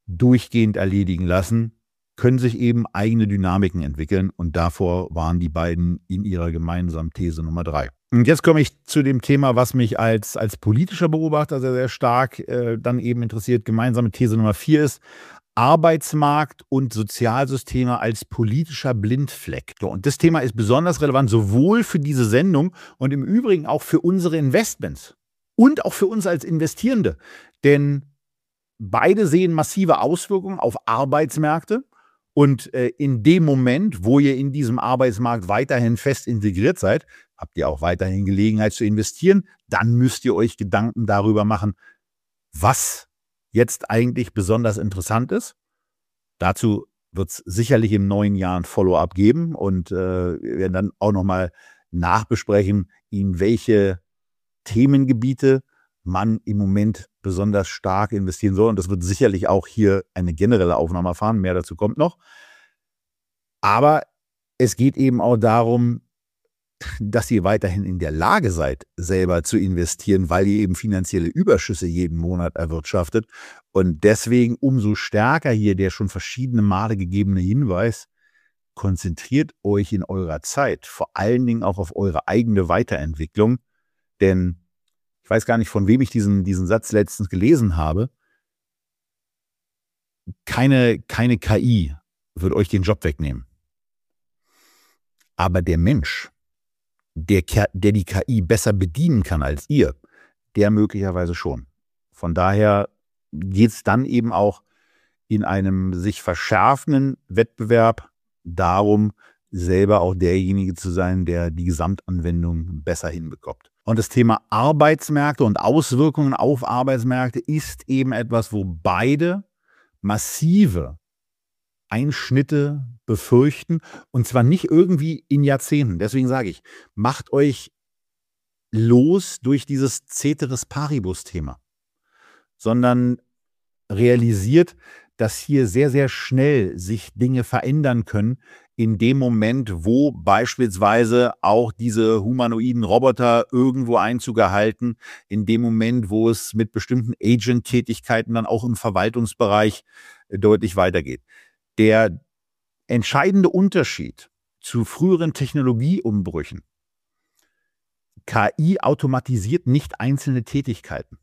durchgehend erledigen lassen, können sich eben eigene Dynamiken entwickeln. Und davor waren die beiden in ihrer gemeinsamen These Nummer 3. Und jetzt komme ich zu dem Thema, was mich als politischer Beobachter sehr, sehr stark dann eben interessiert. Gemeinsame These Nummer 4 ist Arbeitsmarkt und Sozialsysteme als politischer Blindfleck. Und das Thema ist besonders relevant, sowohl für diese Sendung und im Übrigen auch für unsere Investments und auch für uns als Investierende. Denn beide sehen massive Auswirkungen auf Arbeitsmärkte. Und in dem Moment, wo ihr in diesem Arbeitsmarkt weiterhin fest integriert seid, habt ihr auch weiterhin Gelegenheit zu investieren. Dann müsst ihr euch Gedanken darüber machen, was jetzt eigentlich besonders interessant ist. Dazu wird es sicherlich im neuen Jahr ein Follow-up geben. Und wir werden dann auch nochmal nachbesprechen, in welche Themengebiete man im Moment besonders stark investieren soll. Und das wird sicherlich auch hier eine generelle Aufnahme erfahren. Mehr dazu kommt noch. Aber es geht eben auch darum, dass ihr weiterhin in der Lage seid, selber zu investieren, weil ihr eben finanzielle Überschüsse jeden Monat erwirtschaftet. Und deswegen umso stärker hier der schon verschiedene Male gegebene Hinweis, konzentriert euch in eurer Zeit vor allen Dingen auch auf eure eigene Weiterentwicklung. Denn ich weiß gar nicht, von wem ich diesen Satz letztens gelesen habe. Keine KI wird euch den Job wegnehmen. Aber der Mensch, der die KI besser bedienen kann als ihr, der möglicherweise schon. Von daher geht es dann eben auch in einem sich verschärfenden Wettbewerb darum, selber auch derjenige zu sein, der die Gesamtanwendung besser hinbekommt. Und das Thema Arbeitsmärkte und Auswirkungen auf Arbeitsmärkte ist eben etwas, wo beide massive Einschnitte befürchten, und zwar nicht irgendwie in Jahrzehnten. Deswegen sage ich, macht euch los durch dieses Ceteris Paribus-Thema, sondern realisiert, dass hier sehr, sehr schnell sich Dinge verändern können, in dem Moment, wo beispielsweise auch diese humanoiden Roboter irgendwo Einzug erhalten, in dem Moment, wo es mit bestimmten Agent-Tätigkeiten dann auch im Verwaltungsbereich deutlich weitergeht. Der entscheidende Unterschied zu früheren Technologieumbrüchen: KI automatisiert nicht einzelne Tätigkeiten.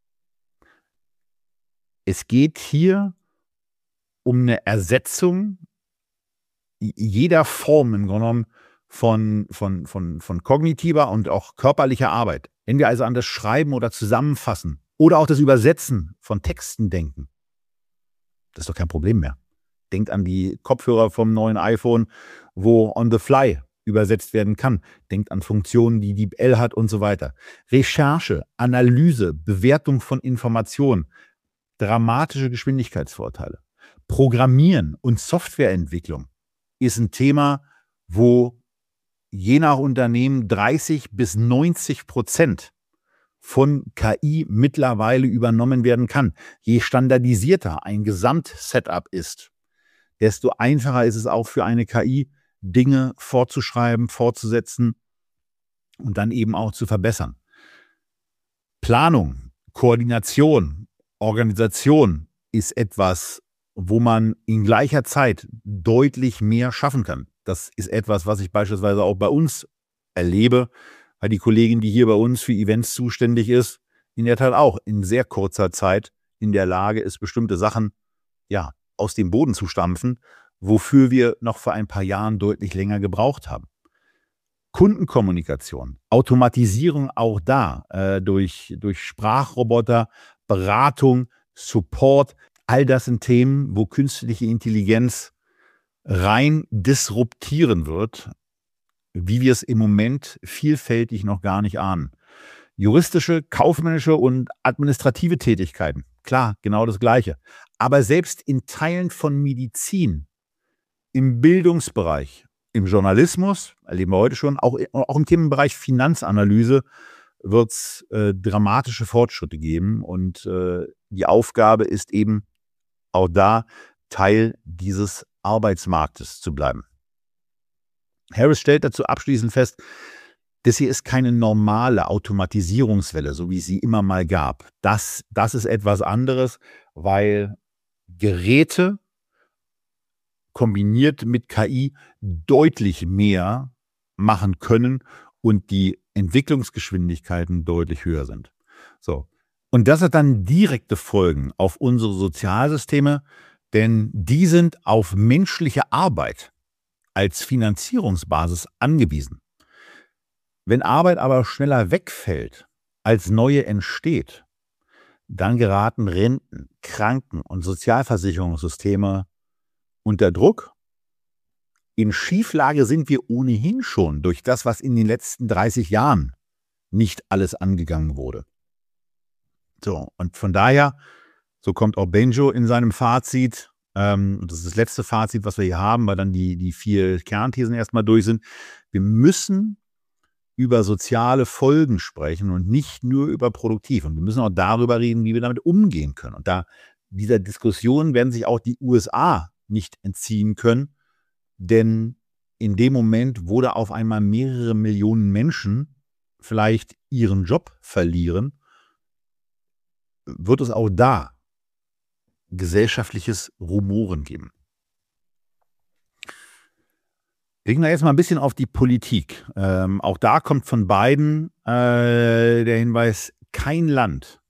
Es geht hier um eine Ersetzung jeder Form im Grunde genommen von kognitiver und auch körperlicher Arbeit. Wenn wir also an das Schreiben oder Zusammenfassen oder auch das Übersetzen von Texten denken, das ist doch kein Problem mehr. Denkt an die Kopfhörer vom neuen iPhone, wo on the fly übersetzt werden kann. Denkt an Funktionen, die DeepL hat und so weiter. Recherche, Analyse, Bewertung von Informationen, dramatische Geschwindigkeitsvorteile. Programmieren und Softwareentwicklung ist ein Thema, wo je nach Unternehmen 30-90% von KI mittlerweile übernommen werden kann. Je standardisierter ein Gesamtsetup ist, desto einfacher ist es auch für eine KI, Dinge fortzuschreiben, fortzusetzen und dann eben auch zu verbessern. Planung, Koordination, Organisation ist etwas, wo man in gleicher Zeit deutlich mehr schaffen kann. Das ist etwas, was ich beispielsweise auch bei uns erlebe, weil die Kollegin, die hier bei uns für Events zuständig ist, in der Tat auch in sehr kurzer Zeit in der Lage ist, bestimmte Sachen aus dem Boden zu stampfen, wofür wir noch vor ein paar Jahren deutlich länger gebraucht haben. Kundenkommunikation, Automatisierung auch da, durch Sprachroboter, Beratung, Support, all das sind Themen, wo künstliche Intelligenz rein disruptieren wird, wie wir es im Moment vielfältig noch gar nicht ahnen. Juristische, kaufmännische und administrative Tätigkeiten, klar, genau das Gleiche. Aber selbst in Teilen von Medizin, im Bildungsbereich, im Journalismus, erleben wir heute schon, auch im Themenbereich Finanzanalyse wird es dramatische Fortschritte geben. Und die Aufgabe ist eben auch da, Teil dieses Arbeitsmarktes zu bleiben. Harris stellt dazu abschließend fest, das hier ist keine normale Automatisierungswelle, so wie es sie immer mal gab. Das ist etwas anderes, weil Geräte kombiniert mit KI deutlich mehr machen können und die Entwicklungsgeschwindigkeiten deutlich höher sind. So. Und das hat dann direkte Folgen auf unsere Sozialsysteme, denn die sind auf menschliche Arbeit als Finanzierungsbasis angewiesen. Wenn Arbeit aber schneller wegfällt, als neue entsteht, dann geraten Renten-, Kranken- und Sozialversicherungssysteme unter Druck. In Schieflage sind wir ohnehin schon durch das, was in den letzten 30 Jahren nicht alles angegangen wurde. So, und von daher, so kommt auch Benjo in seinem Fazit, das ist das letzte Fazit, was wir hier haben, weil dann die 4 Kernthesen erstmal durch sind. Wir müssen über soziale Folgen sprechen und nicht nur über produktiv. Und wir müssen auch darüber reden, wie wir damit umgehen können. Und dieser Diskussion werden sich auch die USA nicht entziehen können, denn in dem Moment, wo da auf einmal mehrere Millionen Menschen vielleicht ihren Job verlieren, wird es auch da gesellschaftliches Rumoren geben. Blicken wir jetzt mal ein bisschen auf die Politik. Auch da kommt von beiden der Hinweis, kein Land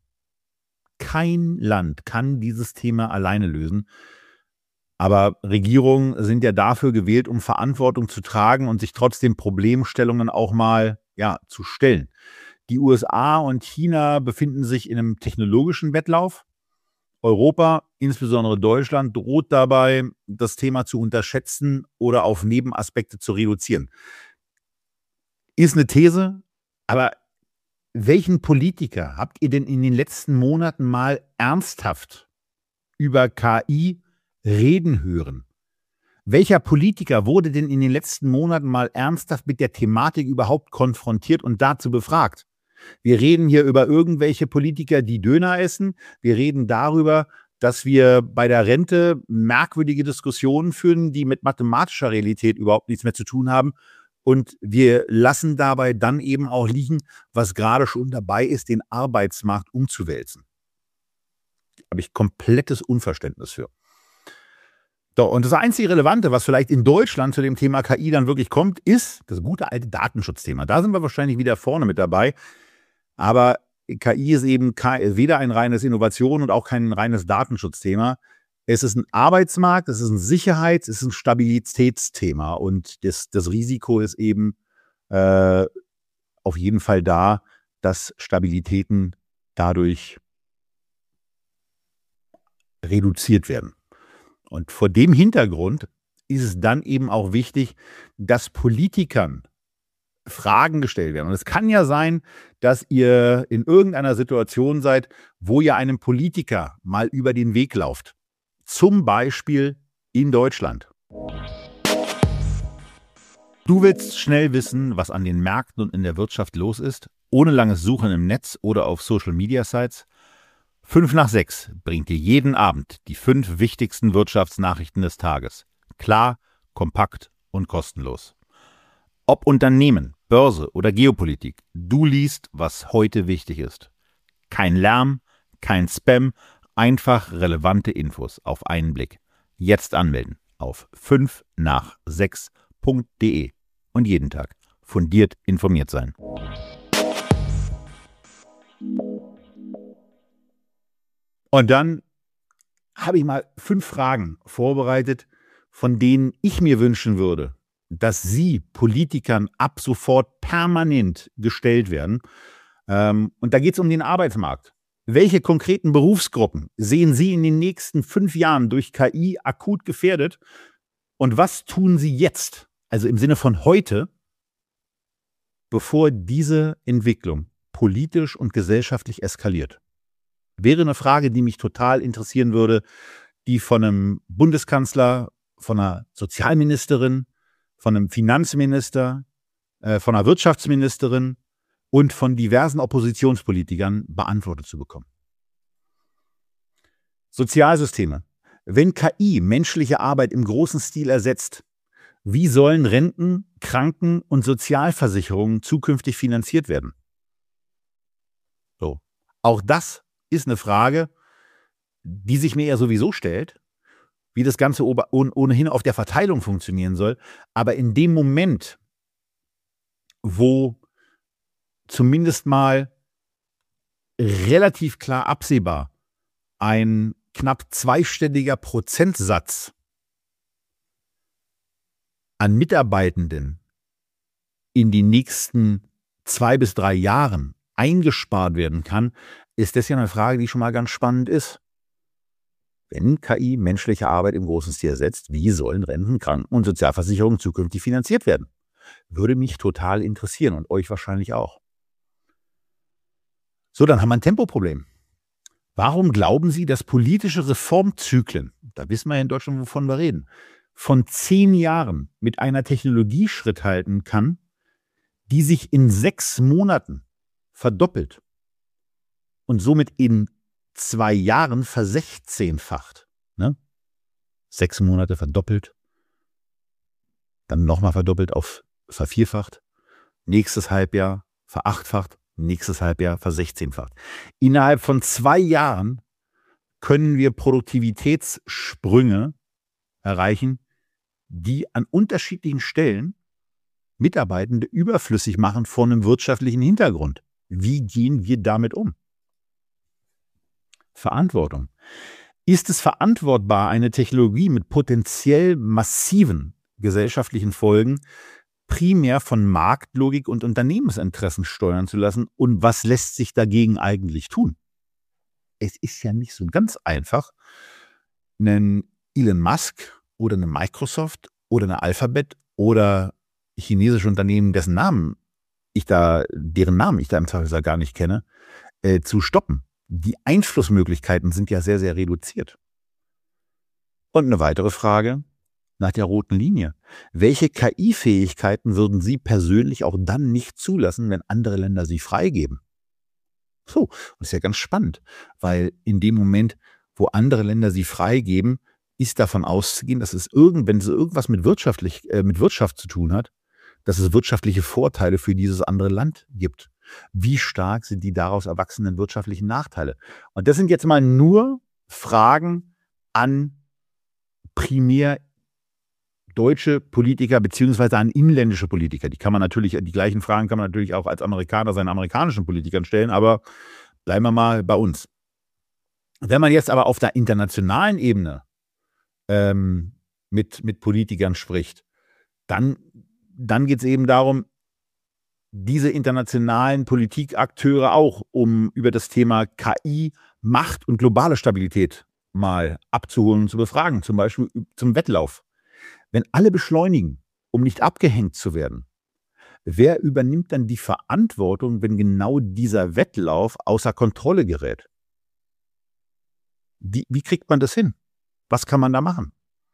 kann dieses Thema alleine lösen. Aber Regierungen sind ja dafür gewählt, um Verantwortung zu tragen und sich trotzdem Problemstellungen auch mal zu stellen. Die USA und China befinden sich in einem technologischen Wettlauf. Europa, insbesondere Deutschland, droht dabei, das Thema zu unterschätzen oder auf Nebenaspekte zu reduzieren. Ist eine These, aber welchen Politiker habt ihr denn in den letzten Monaten mal ernsthaft über KI reden hören? Welcher Politiker wurde denn in den letzten Monaten mal ernsthaft mit der Thematik überhaupt konfrontiert und dazu befragt? Wir reden hier über irgendwelche Politiker, die Döner essen. Wir reden darüber, dass wir bei der Rente merkwürdige Diskussionen führen, die mit mathematischer Realität überhaupt nichts mehr zu tun haben. Und wir lassen dabei dann eben auch liegen, was gerade schon dabei ist, den Arbeitsmarkt umzuwälzen. Da habe ich komplettes Unverständnis für. So, und das einzige Relevante, was vielleicht in Deutschland zu dem Thema KI dann wirklich kommt, ist das gute alte Datenschutzthema. Da sind wir wahrscheinlich wieder vorne mit dabei. Aber KI ist eben weder ein reines Innovation und auch kein reines Datenschutzthema. Es ist ein Arbeitsmarkt, es ist ein Sicherheits-, es ist ein Stabilitätsthema. Und das Risiko ist eben auf jeden Fall da, dass Stabilitäten dadurch reduziert werden. Und vor dem Hintergrund ist es dann eben auch wichtig, dass Politikern Fragen gestellt werden. Und es kann ja sein, dass ihr in irgendeiner Situation seid, wo ihr einem Politiker mal über den Weg lauft. Zum Beispiel in Deutschland. Du willst schnell wissen, was an den Märkten und in der Wirtschaft los ist, ohne langes Suchen im Netz oder auf Social-Media-Sites? 5 nach 6 bringt dir jeden Abend die 5 wichtigsten Wirtschaftsnachrichten des Tages. Klar, kompakt und kostenlos. Ob Unternehmen, Börse oder Geopolitik, du liest, was heute wichtig ist. Kein Lärm, kein Spam, einfach relevante Infos auf einen Blick. Jetzt anmelden auf 5nach6.de und jeden Tag fundiert informiert sein. Und dann habe ich mal 5 Fragen vorbereitet, von denen ich mir wünschen würde, dass sie Politikern ab sofort permanent gestellt werden. Und da geht es um den Arbeitsmarkt. Welche konkreten Berufsgruppen sehen Sie in den nächsten 5 Jahren durch KI akut gefährdet? Und was tun Sie jetzt, also im Sinne von heute, bevor diese Entwicklung politisch und gesellschaftlich eskaliert? Wäre eine Frage, die mich total interessieren würde, die von einem Bundeskanzler, von einer Sozialministerin, von einem Finanzminister, von einer Wirtschaftsministerin und von diversen Oppositionspolitikern beantwortet zu bekommen. Sozialsysteme. Wenn KI menschliche Arbeit im großen Stil ersetzt, wie sollen Renten, Kranken- und Sozialversicherungen zukünftig finanziert werden? So. Auch das ist eine Frage, die sich mir ja sowieso stellt, wie das Ganze ohnehin auf der Verteilung funktionieren soll. Aber in dem Moment, wo zumindest mal relativ klar absehbar ein knapp zweistelliger Prozentsatz an Mitarbeitenden in die nächsten 2 bis 3 Jahren eingespart werden kann, ist das ja eine Frage, die schon mal ganz spannend ist. Wenn KI menschliche Arbeit im großen Stil ersetzt, wie sollen Renten, Kranken- und Sozialversicherungen zukünftig finanziert werden? Würde mich total interessieren und euch wahrscheinlich auch. So, dann haben wir ein Tempoproblem. Warum glauben Sie, dass politische Reformzyklen, da wissen wir ja in Deutschland, wovon wir reden, von 10 Jahren mit einer Technologie Schritt halten kann, die sich in 6 Monaten verdoppelt und somit in 2 Jahren versechzehnfacht. Ne? 6 Monate verdoppelt, dann nochmal verdoppelt auf vervierfacht, nächstes Halbjahr verachtfacht, nächstes Halbjahr versechzehnfacht. Innerhalb von 2 Jahren können wir Produktivitätssprünge erreichen, die an unterschiedlichen Stellen Mitarbeitende überflüssig machen vor einem wirtschaftlichen Hintergrund. Wie gehen wir damit um? Verantwortung. Ist es verantwortbar, eine Technologie mit potenziell massiven gesellschaftlichen Folgen primär von Marktlogik und Unternehmensinteressen steuern zu lassen? Und was lässt sich dagegen eigentlich tun? Es ist ja nicht so ganz einfach, einen Elon Musk oder eine Microsoft oder eine Alphabet oder chinesische Unternehmen, deren Namen ich da im Zweifelsfall gar nicht kenne, zu stoppen. Die Einflussmöglichkeiten sind ja sehr, sehr reduziert. Und eine weitere Frage nach der roten Linie. Welche KI-Fähigkeiten würden Sie persönlich auch dann nicht zulassen, wenn andere Länder sie freigeben? So, das ist ja ganz spannend, weil in dem Moment, wo andere Länder sie freigeben, ist davon auszugehen, dass wenn es irgendwas mit Wirtschaft zu tun hat, dass es wirtschaftliche Vorteile für dieses andere Land gibt. Wie stark sind die daraus erwachsenen wirtschaftlichen Nachteile? Und das sind jetzt mal nur Fragen an primär deutsche Politiker beziehungsweise an inländische Politiker. Die gleichen Fragen kann man natürlich auch als Amerikaner seinen amerikanischen Politikern stellen, aber bleiben wir mal bei uns. Wenn man jetzt aber auf der internationalen Ebene mit Politikern spricht, dann geht es eben darum, diese internationalen Politikakteure auch, um über das Thema KI, Macht und globale Stabilität mal abzuholen und zu befragen, zum Beispiel zum Wettlauf. Wenn alle beschleunigen, um nicht abgehängt zu werden, wer übernimmt dann die Verantwortung, wenn genau dieser Wettlauf außer Kontrolle gerät? Wie kriegt man das hin? Was kann man da machen?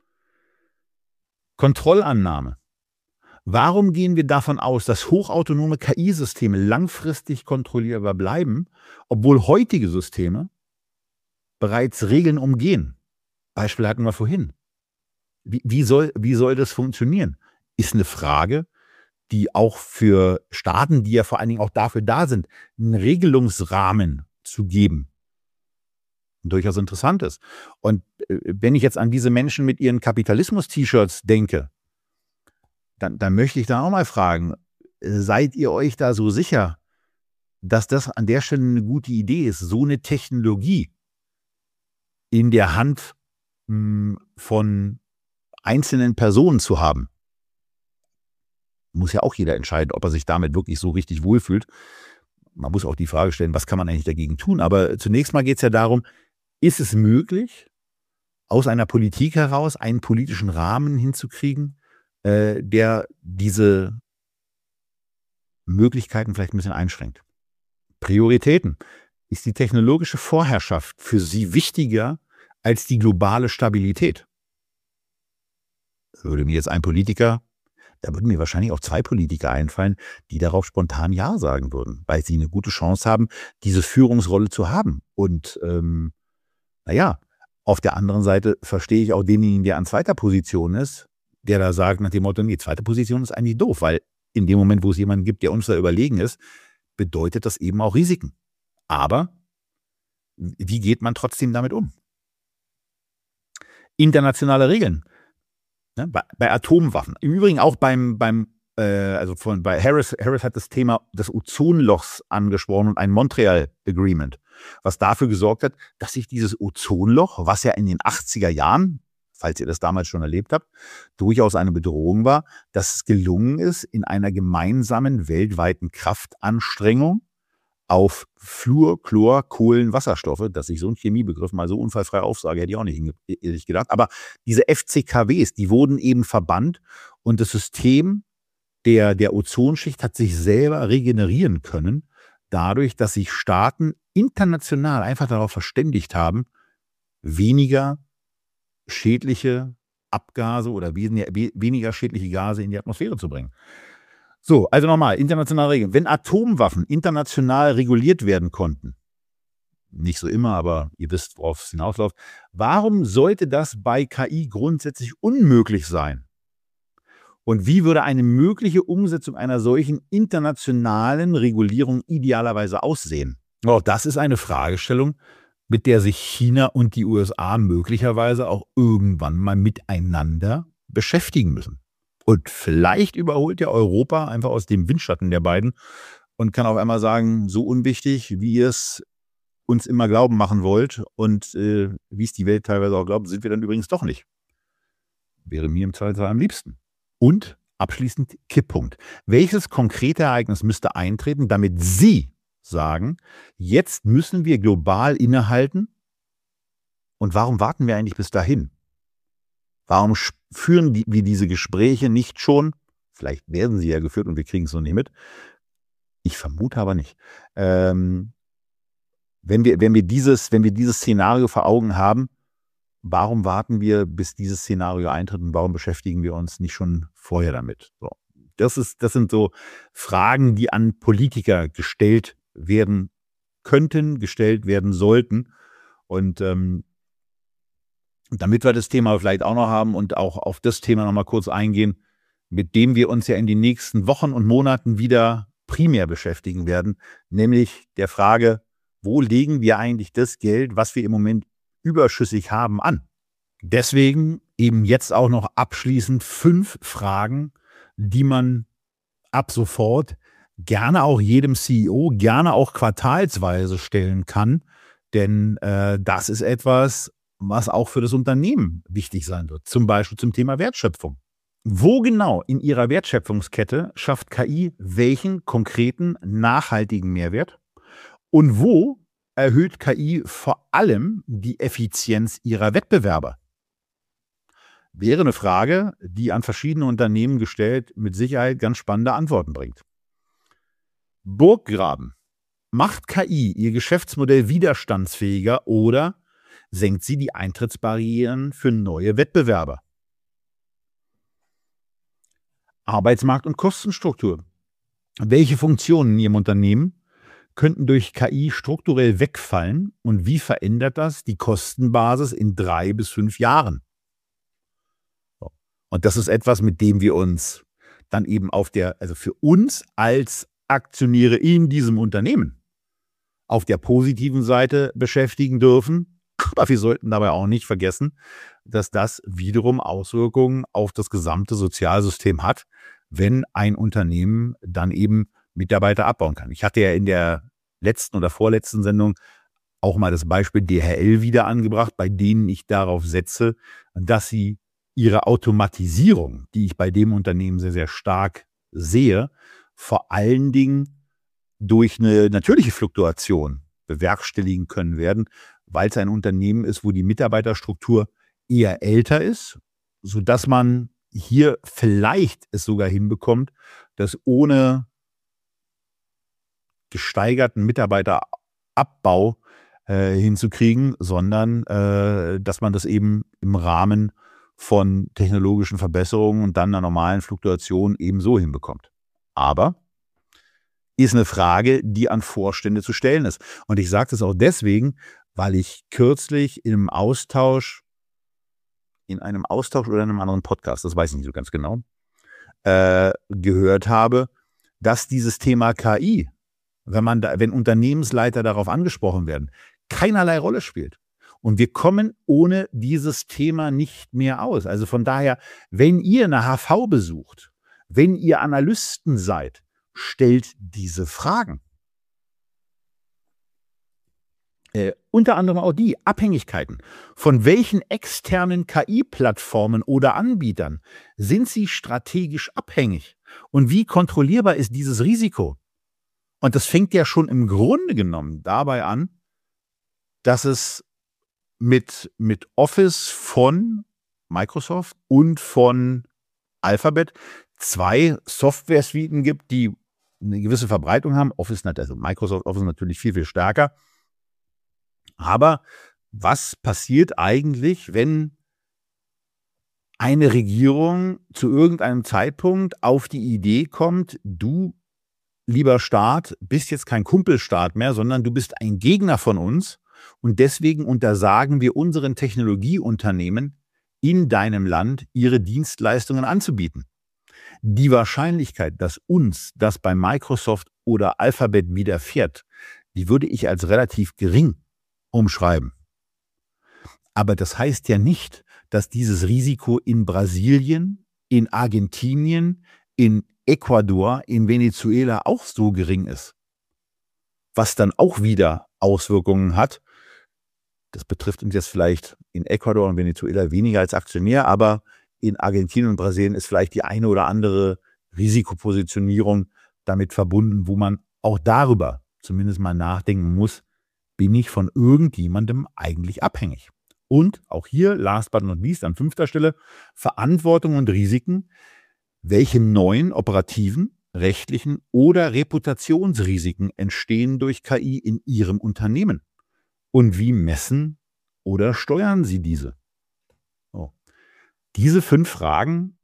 Kontrollannahme. Warum gehen wir davon aus, dass hochautonome KI-Systeme langfristig kontrollierbar bleiben, obwohl heutige Systeme bereits Regeln umgehen? Beispiel hatten wir vorhin. Wie soll das funktionieren? Ist eine Frage, die auch für Staaten, die ja vor allen Dingen auch dafür da sind, einen Regelungsrahmen zu geben, durchaus interessant ist. Und wenn ich jetzt an diese Menschen mit ihren Kapitalismus-T-Shirts denke, dann möchte ich da auch mal fragen, seid ihr euch da so sicher, dass das an der Stelle eine gute Idee ist, so eine Technologie in der Hand von einzelnen Personen zu haben? Muss ja auch jeder entscheiden, ob er sich damit wirklich so richtig wohlfühlt. Man muss auch die Frage stellen, was kann man eigentlich dagegen tun? Aber zunächst mal geht es ja darum, ist es möglich, aus einer Politik heraus einen politischen Rahmen hinzukriegen, der diese Möglichkeiten vielleicht ein bisschen einschränkt? Prioritäten. Ist die technologische Vorherrschaft für Sie wichtiger als die globale Stabilität? Würde mir jetzt ein Politiker, da würden mir wahrscheinlich auch 2 Politiker einfallen, die darauf spontan Ja sagen würden, weil sie eine gute Chance haben, diese Führungsrolle zu haben. Und auf der anderen Seite verstehe ich auch denjenigen, der an 2. Position ist, der da sagt nach dem Motto, nee, 2. Position ist eigentlich doof, weil in dem Moment, wo es jemanden gibt, der uns da überlegen ist, bedeutet das eben auch Risiken. Aber wie geht man trotzdem damit um? internationale Regeln. Ne? Bei Atomwaffen. Im Übrigen auch bei Harris hat das Thema des Ozonlochs angesprochen und ein Montreal Agreement, was dafür gesorgt hat, dass sich dieses Ozonloch, was ja in den 80er Jahren, falls ihr das damals schon erlebt habt, durchaus eine Bedrohung war, dass es gelungen ist, in einer gemeinsamen weltweiten Kraftanstrengung auf Fluor, Chlor, Kohlen, Wasserstoffe, dass ich so einen Chemiebegriff mal so unfallfrei aufsage, hätte ich auch nicht ehrlich gedacht. Aber diese FCKWs, die wurden eben verbannt und das System der Ozonschicht hat sich selber regenerieren können, dadurch, dass sich Staaten international einfach darauf verständigt haben, weniger schädliche Abgase oder weniger schädliche Gase in die Atmosphäre zu bringen. So, also nochmal, internationale Regeln. Wenn Atomwaffen international reguliert werden konnten, nicht so immer, aber ihr wisst, worauf es hinausläuft, warum sollte das bei KI grundsätzlich unmöglich sein? Und wie würde eine mögliche Umsetzung einer solchen internationalen Regulierung idealerweise aussehen? Auch das ist eine Fragestellung, mit der sich China und die USA möglicherweise auch irgendwann mal miteinander beschäftigen müssen. Und vielleicht überholt ja Europa einfach aus dem Windschatten der beiden und kann auf einmal sagen, so unwichtig, wie ihr es uns immer glauben machen wollt und wie es die Welt teilweise auch glaubt, sind wir dann übrigens doch nicht. Wäre mir im Zweifelsfall am liebsten. Und abschließend Kipppunkt. Welches konkrete Ereignis müsste eintreten, damit Sie sagen, jetzt müssen wir global innehalten? Und warum warten wir eigentlich bis dahin? Warum führen wir diese Gespräche nicht schon? Vielleicht werden sie ja geführt und wir kriegen es noch nicht mit. Ich vermute aber nicht. Wenn wir dieses Szenario vor Augen haben, warum warten wir, bis dieses Szenario eintritt und warum beschäftigen wir uns nicht schon vorher damit? So. Das sind so Fragen, die an Politiker gestellt werden könnten, gestellt werden sollten. Und damit wir das Thema vielleicht auch noch haben und auch auf das Thema noch mal kurz eingehen, mit dem wir uns ja in den nächsten Wochen und Monaten wieder primär beschäftigen werden, nämlich der Frage, wo legen wir eigentlich das Geld, was wir im Moment überschüssig haben, an? Deswegen eben jetzt auch noch abschließend 5 Fragen, die man ab sofort gerne auch jedem CEO, gerne auch quartalsweise stellen kann, denn das ist etwas, was auch für das Unternehmen wichtig sein wird, zum Beispiel zum Thema Wertschöpfung. Wo genau in Ihrer Wertschöpfungskette schafft KI welchen konkreten, nachhaltigen Mehrwert? Und wo erhöht KI vor allem die Effizienz Ihrer Wettbewerber? Wäre eine Frage, die an verschiedene Unternehmen gestellt mit Sicherheit ganz spannende Antworten bringt. Burggraben. Macht KI Ihr Geschäftsmodell widerstandsfähiger oder senkt sie die Eintrittsbarrieren für neue Wettbewerber? Arbeitsmarkt und Kostenstruktur. Welche Funktionen in Ihrem Unternehmen könnten durch KI strukturell wegfallen und wie verändert das die Kostenbasis in 3 bis 5 Jahren? Und das ist etwas, mit dem wir uns dann eben also für uns als Aktionäre in diesem Unternehmen auf der positiven Seite beschäftigen dürfen. Aber wir sollten dabei auch nicht vergessen, dass das wiederum Auswirkungen auf das gesamte Sozialsystem hat, wenn ein Unternehmen dann eben Mitarbeiter abbauen kann. Ich hatte ja in der letzten oder vorletzten Sendung auch mal das Beispiel DHL wieder angebracht, bei denen ich darauf setze, dass sie ihre Automatisierung, die ich bei dem Unternehmen sehr, sehr stark sehe, vor allen Dingen durch eine natürliche Fluktuation bewerkstelligen können werden, weil es ein Unternehmen ist, wo die Mitarbeiterstruktur eher älter ist, sodass man hier vielleicht es sogar hinbekommt, dass ohne gesteigerten Mitarbeiterabbau hinzukriegen, sondern dass man das eben im Rahmen von technologischen Verbesserungen und dann einer normalen Fluktuation ebenso hinbekommt. Aber ist eine Frage, die an Vorstände zu stellen ist. Und ich sage das auch deswegen, weil ich kürzlich in einem Austausch oder in einem anderen Podcast, das weiß ich nicht so ganz genau, gehört habe, dass dieses Thema KI, wenn Unternehmensleiter darauf angesprochen werden, keinerlei Rolle spielt. Und wir kommen ohne dieses Thema nicht mehr aus. Also von daher, wenn ihr eine HV besucht, wenn ihr Analysten seid, stellt diese Fragen. Unter anderem auch die Abhängigkeiten. Von welchen externen KI-Plattformen oder Anbietern sind sie strategisch abhängig? Und wie kontrollierbar ist dieses Risiko? Und das fängt ja schon im Grunde genommen dabei an, dass es mit Office von Microsoft und von Alphabet 2 Software-Suiten gibt, die eine gewisse Verbreitung haben. Also Microsoft Office natürlich viel, viel stärker. Aber was passiert eigentlich, wenn eine Regierung zu irgendeinem Zeitpunkt auf die Idee kommt, du, lieber Staat, bist jetzt kein Kumpelstaat mehr, sondern du bist ein Gegner von uns und deswegen untersagen wir unseren Technologieunternehmen in deinem Land ihre Dienstleistungen anzubieten. Die Wahrscheinlichkeit, dass uns das bei Microsoft oder Alphabet widerfährt, die würde ich als relativ gering umschreiben. Aber das heißt ja nicht, dass dieses Risiko in Brasilien, in Argentinien, in Ecuador, in Venezuela auch so gering ist. Was dann auch wieder Auswirkungen hat. Das betrifft uns jetzt vielleicht in Ecuador und Venezuela weniger als Aktionär, aber in Argentinien und Brasilien ist vielleicht die eine oder andere Risikopositionierung damit verbunden, wo man auch darüber zumindest mal nachdenken muss, bin ich von irgendjemandem eigentlich abhängig? Und auch hier, last but not least, an 5. Stelle, Verantwortung und Risiken. Welche neuen operativen, rechtlichen oder Reputationsrisiken entstehen durch KI in Ihrem Unternehmen? Und wie messen oder steuern Sie diese? Oh. Diese 5 Fragen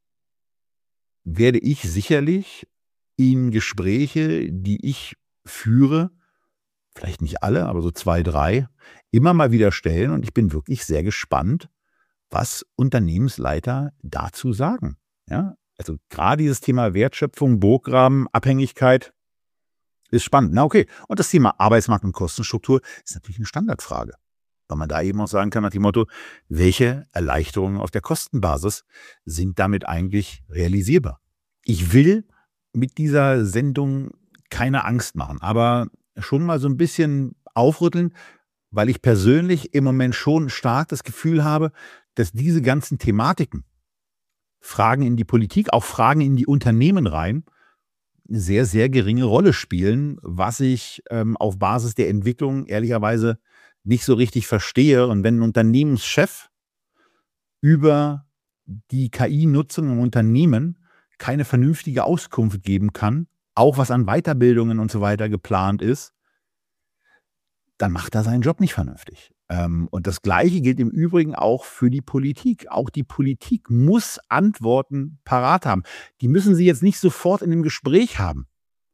werde ich sicherlich in Gespräche, die ich führe, vielleicht nicht alle, aber so 2, 3, immer mal wieder stellen. Und ich bin wirklich sehr gespannt, was Unternehmensleiter dazu sagen. Ja, also gerade dieses Thema Wertschöpfung, Burggraben, Abhängigkeit ist spannend. Na okay, und das Thema Arbeitsmarkt und Kostenstruktur ist natürlich eine Standardfrage. Weil man da eben auch sagen kann nach dem Motto, welche Erleichterungen auf der Kostenbasis sind damit eigentlich realisierbar? Ich will mit dieser Sendung keine Angst machen, aber schon mal so ein bisschen aufrütteln, weil ich persönlich im Moment schon stark das Gefühl habe, dass diese ganzen Thematiken, Fragen in die Politik, auch Fragen in die Unternehmen rein, eine sehr, sehr geringe Rolle spielen, was ich auf Basis der Entwicklung ehrlicherweise nicht so richtig verstehe. Und wenn ein Unternehmenschef über die KI-Nutzung im Unternehmen keine vernünftige Auskunft geben kann, auch was an Weiterbildungen und so weiter geplant ist, dann macht er seinen Job nicht vernünftig. Und das Gleiche gilt im Übrigen auch für die Politik. Auch die Politik muss Antworten parat haben. Die müssen sie jetzt nicht sofort in dem Gespräch haben.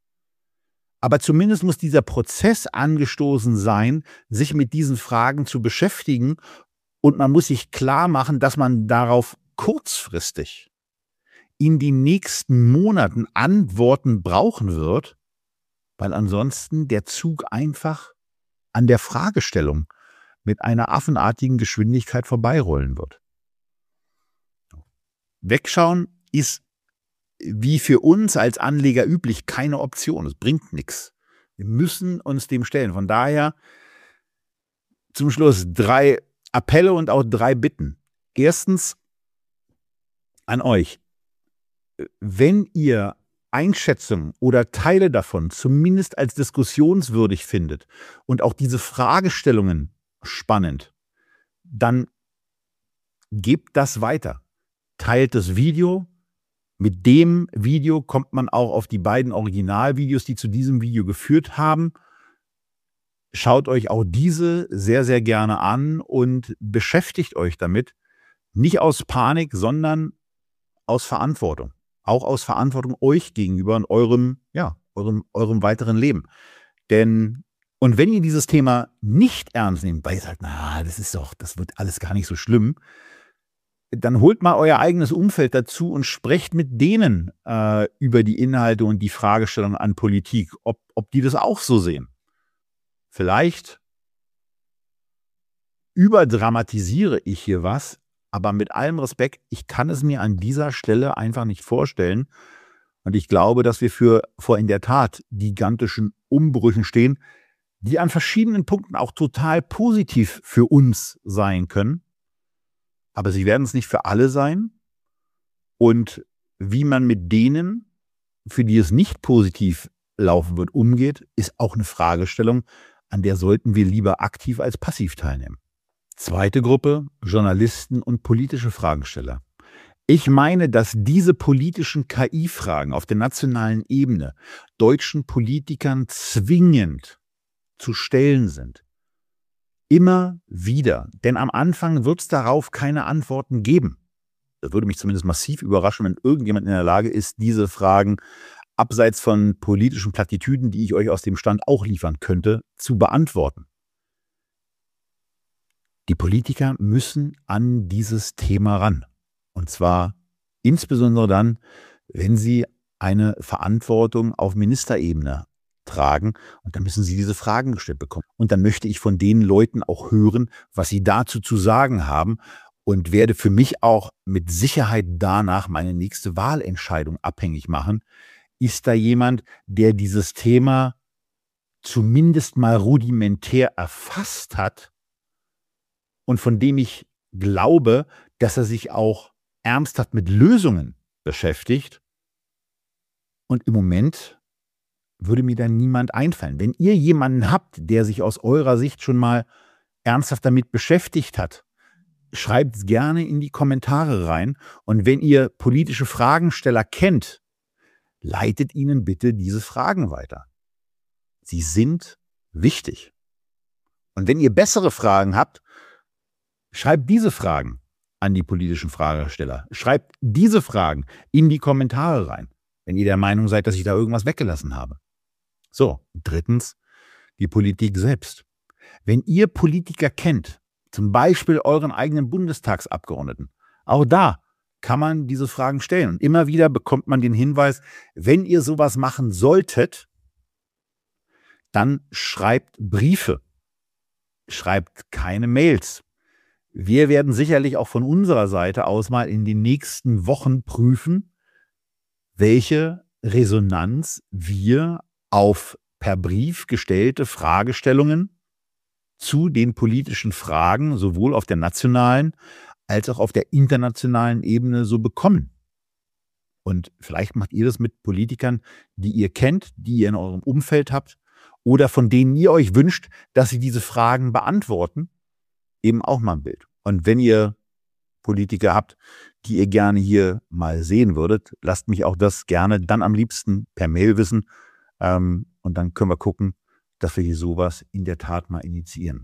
Aber zumindest muss dieser Prozess angestoßen sein, sich mit diesen Fragen zu beschäftigen. Und man muss sich klar machen, dass man darauf kurzfristig in den nächsten Monaten Antworten brauchen wird, weil ansonsten der Zug einfach an der Fragestellung mit einer affenartigen Geschwindigkeit vorbeirollen wird. Wegschauen ist wie für uns als Anleger üblich keine Option. Es bringt nichts. Wir müssen uns dem stellen. Von daher zum Schluss 3 Appelle und auch 3 Bitten. Erstens an euch. Wenn ihr Einschätzungen oder Teile davon zumindest als diskussionswürdig findet und auch diese Fragestellungen spannend, dann gebt das weiter. Teilt das Video. Mit dem Video kommt man auch auf die beiden Originalvideos, die zu diesem Video geführt haben. Schaut euch auch diese sehr, sehr gerne an und beschäftigt euch damit. Nicht aus Panik, sondern aus Verantwortung. Auch aus Verantwortung euch gegenüber und eurem weiteren Leben. Und wenn ihr dieses Thema nicht ernst nehmt, weil ihr sagt, das wird alles gar nicht so schlimm, dann holt mal euer eigenes Umfeld dazu und sprecht mit denen über die Inhalte und die Fragestellungen an Politik, ob die das auch so sehen. Vielleicht überdramatisiere ich hier was, aber mit allem Respekt, ich kann es mir an dieser Stelle einfach nicht vorstellen. Und ich glaube, dass wir vor in der Tat gigantischen Umbrüchen stehen, die an verschiedenen Punkten auch total positiv für uns sein können. Aber sie werden es nicht für alle sein. Und wie man mit denen, für die es nicht positiv laufen wird, umgeht, ist auch eine Fragestellung, an der sollten wir lieber aktiv als passiv teilnehmen. Zweite Gruppe, Journalisten und politische Fragensteller. Ich meine, dass diese politischen KI-Fragen auf der nationalen Ebene deutschen Politikern zwingend zu stellen sind. Immer wieder. Denn am Anfang wird es darauf keine Antworten geben. Das würde mich zumindest massiv überraschen, wenn irgendjemand in der Lage ist, diese Fragen abseits von politischen Plattitüden, die ich euch aus dem Stand auch liefern könnte, zu beantworten. Die Politiker müssen an dieses Thema ran. Und zwar insbesondere dann, wenn sie eine Verantwortung auf Ministerebene tragen. Und dann müssen sie diese Fragen gestellt bekommen. Und dann möchte ich von den Leuten auch hören, was sie dazu zu sagen haben. Und werde für mich auch mit Sicherheit danach meine nächste Wahlentscheidung abhängig machen. Ist da jemand, der dieses Thema zumindest mal rudimentär erfasst hat und von dem ich glaube, dass er sich auch ernsthaft mit Lösungen beschäftigt? Und im Moment würde mir da niemand einfallen. Wenn ihr jemanden habt, der sich aus eurer Sicht schon mal ernsthaft damit beschäftigt hat, schreibt es gerne in die Kommentare rein. Und wenn ihr politische Fragensteller kennt, leitet ihnen bitte diese Fragen weiter. Sie sind wichtig. Und wenn ihr bessere Fragen habt, schreibt diese Fragen an die politischen Fragesteller. Schreibt diese Fragen in die Kommentare rein, wenn ihr der Meinung seid, dass ich da irgendwas weggelassen habe. So, drittens, die Politik selbst. Wenn ihr Politiker kennt, zum Beispiel euren eigenen Bundestagsabgeordneten, auch da kann man diese Fragen stellen. Und immer wieder bekommt man den Hinweis, wenn ihr sowas machen solltet, dann schreibt Briefe, schreibt keine Mails. Wir werden sicherlich auch von unserer Seite aus mal in den nächsten Wochen prüfen, welche Resonanz wir auf per Brief gestellte Fragestellungen zu den politischen Fragen sowohl auf der nationalen als auch auf der internationalen Ebene so bekommen. Und vielleicht macht ihr das mit Politikern, die ihr kennt, die ihr in eurem Umfeld habt oder von denen ihr euch wünscht, dass sie diese Fragen beantworten, eben auch mal ein Bild. Und wenn ihr Politiker habt, die ihr gerne hier mal sehen würdet, lasst mich auch das gerne dann am liebsten per Mail wissen. Und dann können wir gucken, dass wir hier sowas in der Tat mal initiieren.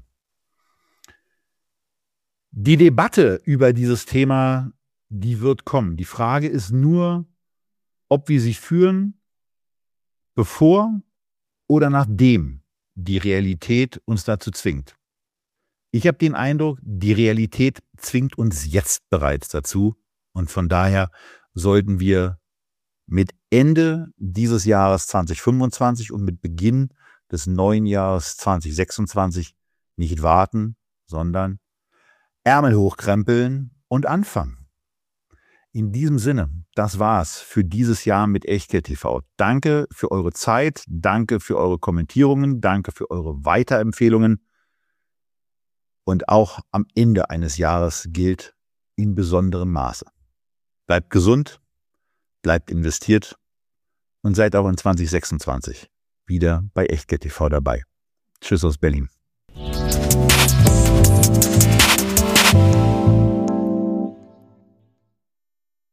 Die Debatte über dieses Thema, die wird kommen. Die Frage ist nur, ob wir sie führen, bevor oder nachdem die Realität uns dazu zwingt. Ich habe den Eindruck, die Realität zwingt uns jetzt bereits dazu. Und von daher sollten wir mit Ende dieses Jahres 2025 und mit Beginn des neuen Jahres 2026 nicht warten, sondern Ärmel hochkrempeln und anfangen. In diesem Sinne, das war's für dieses Jahr mit Echtgeld TV. Danke für eure Zeit, danke für eure Kommentierungen, danke für eure Weiterempfehlungen. Und auch am Ende eines Jahres gilt in besonderem Maße. Bleibt gesund, bleibt investiert und seid auch in 2026 wieder bei Echtgeld TV dabei. Tschüss aus Berlin.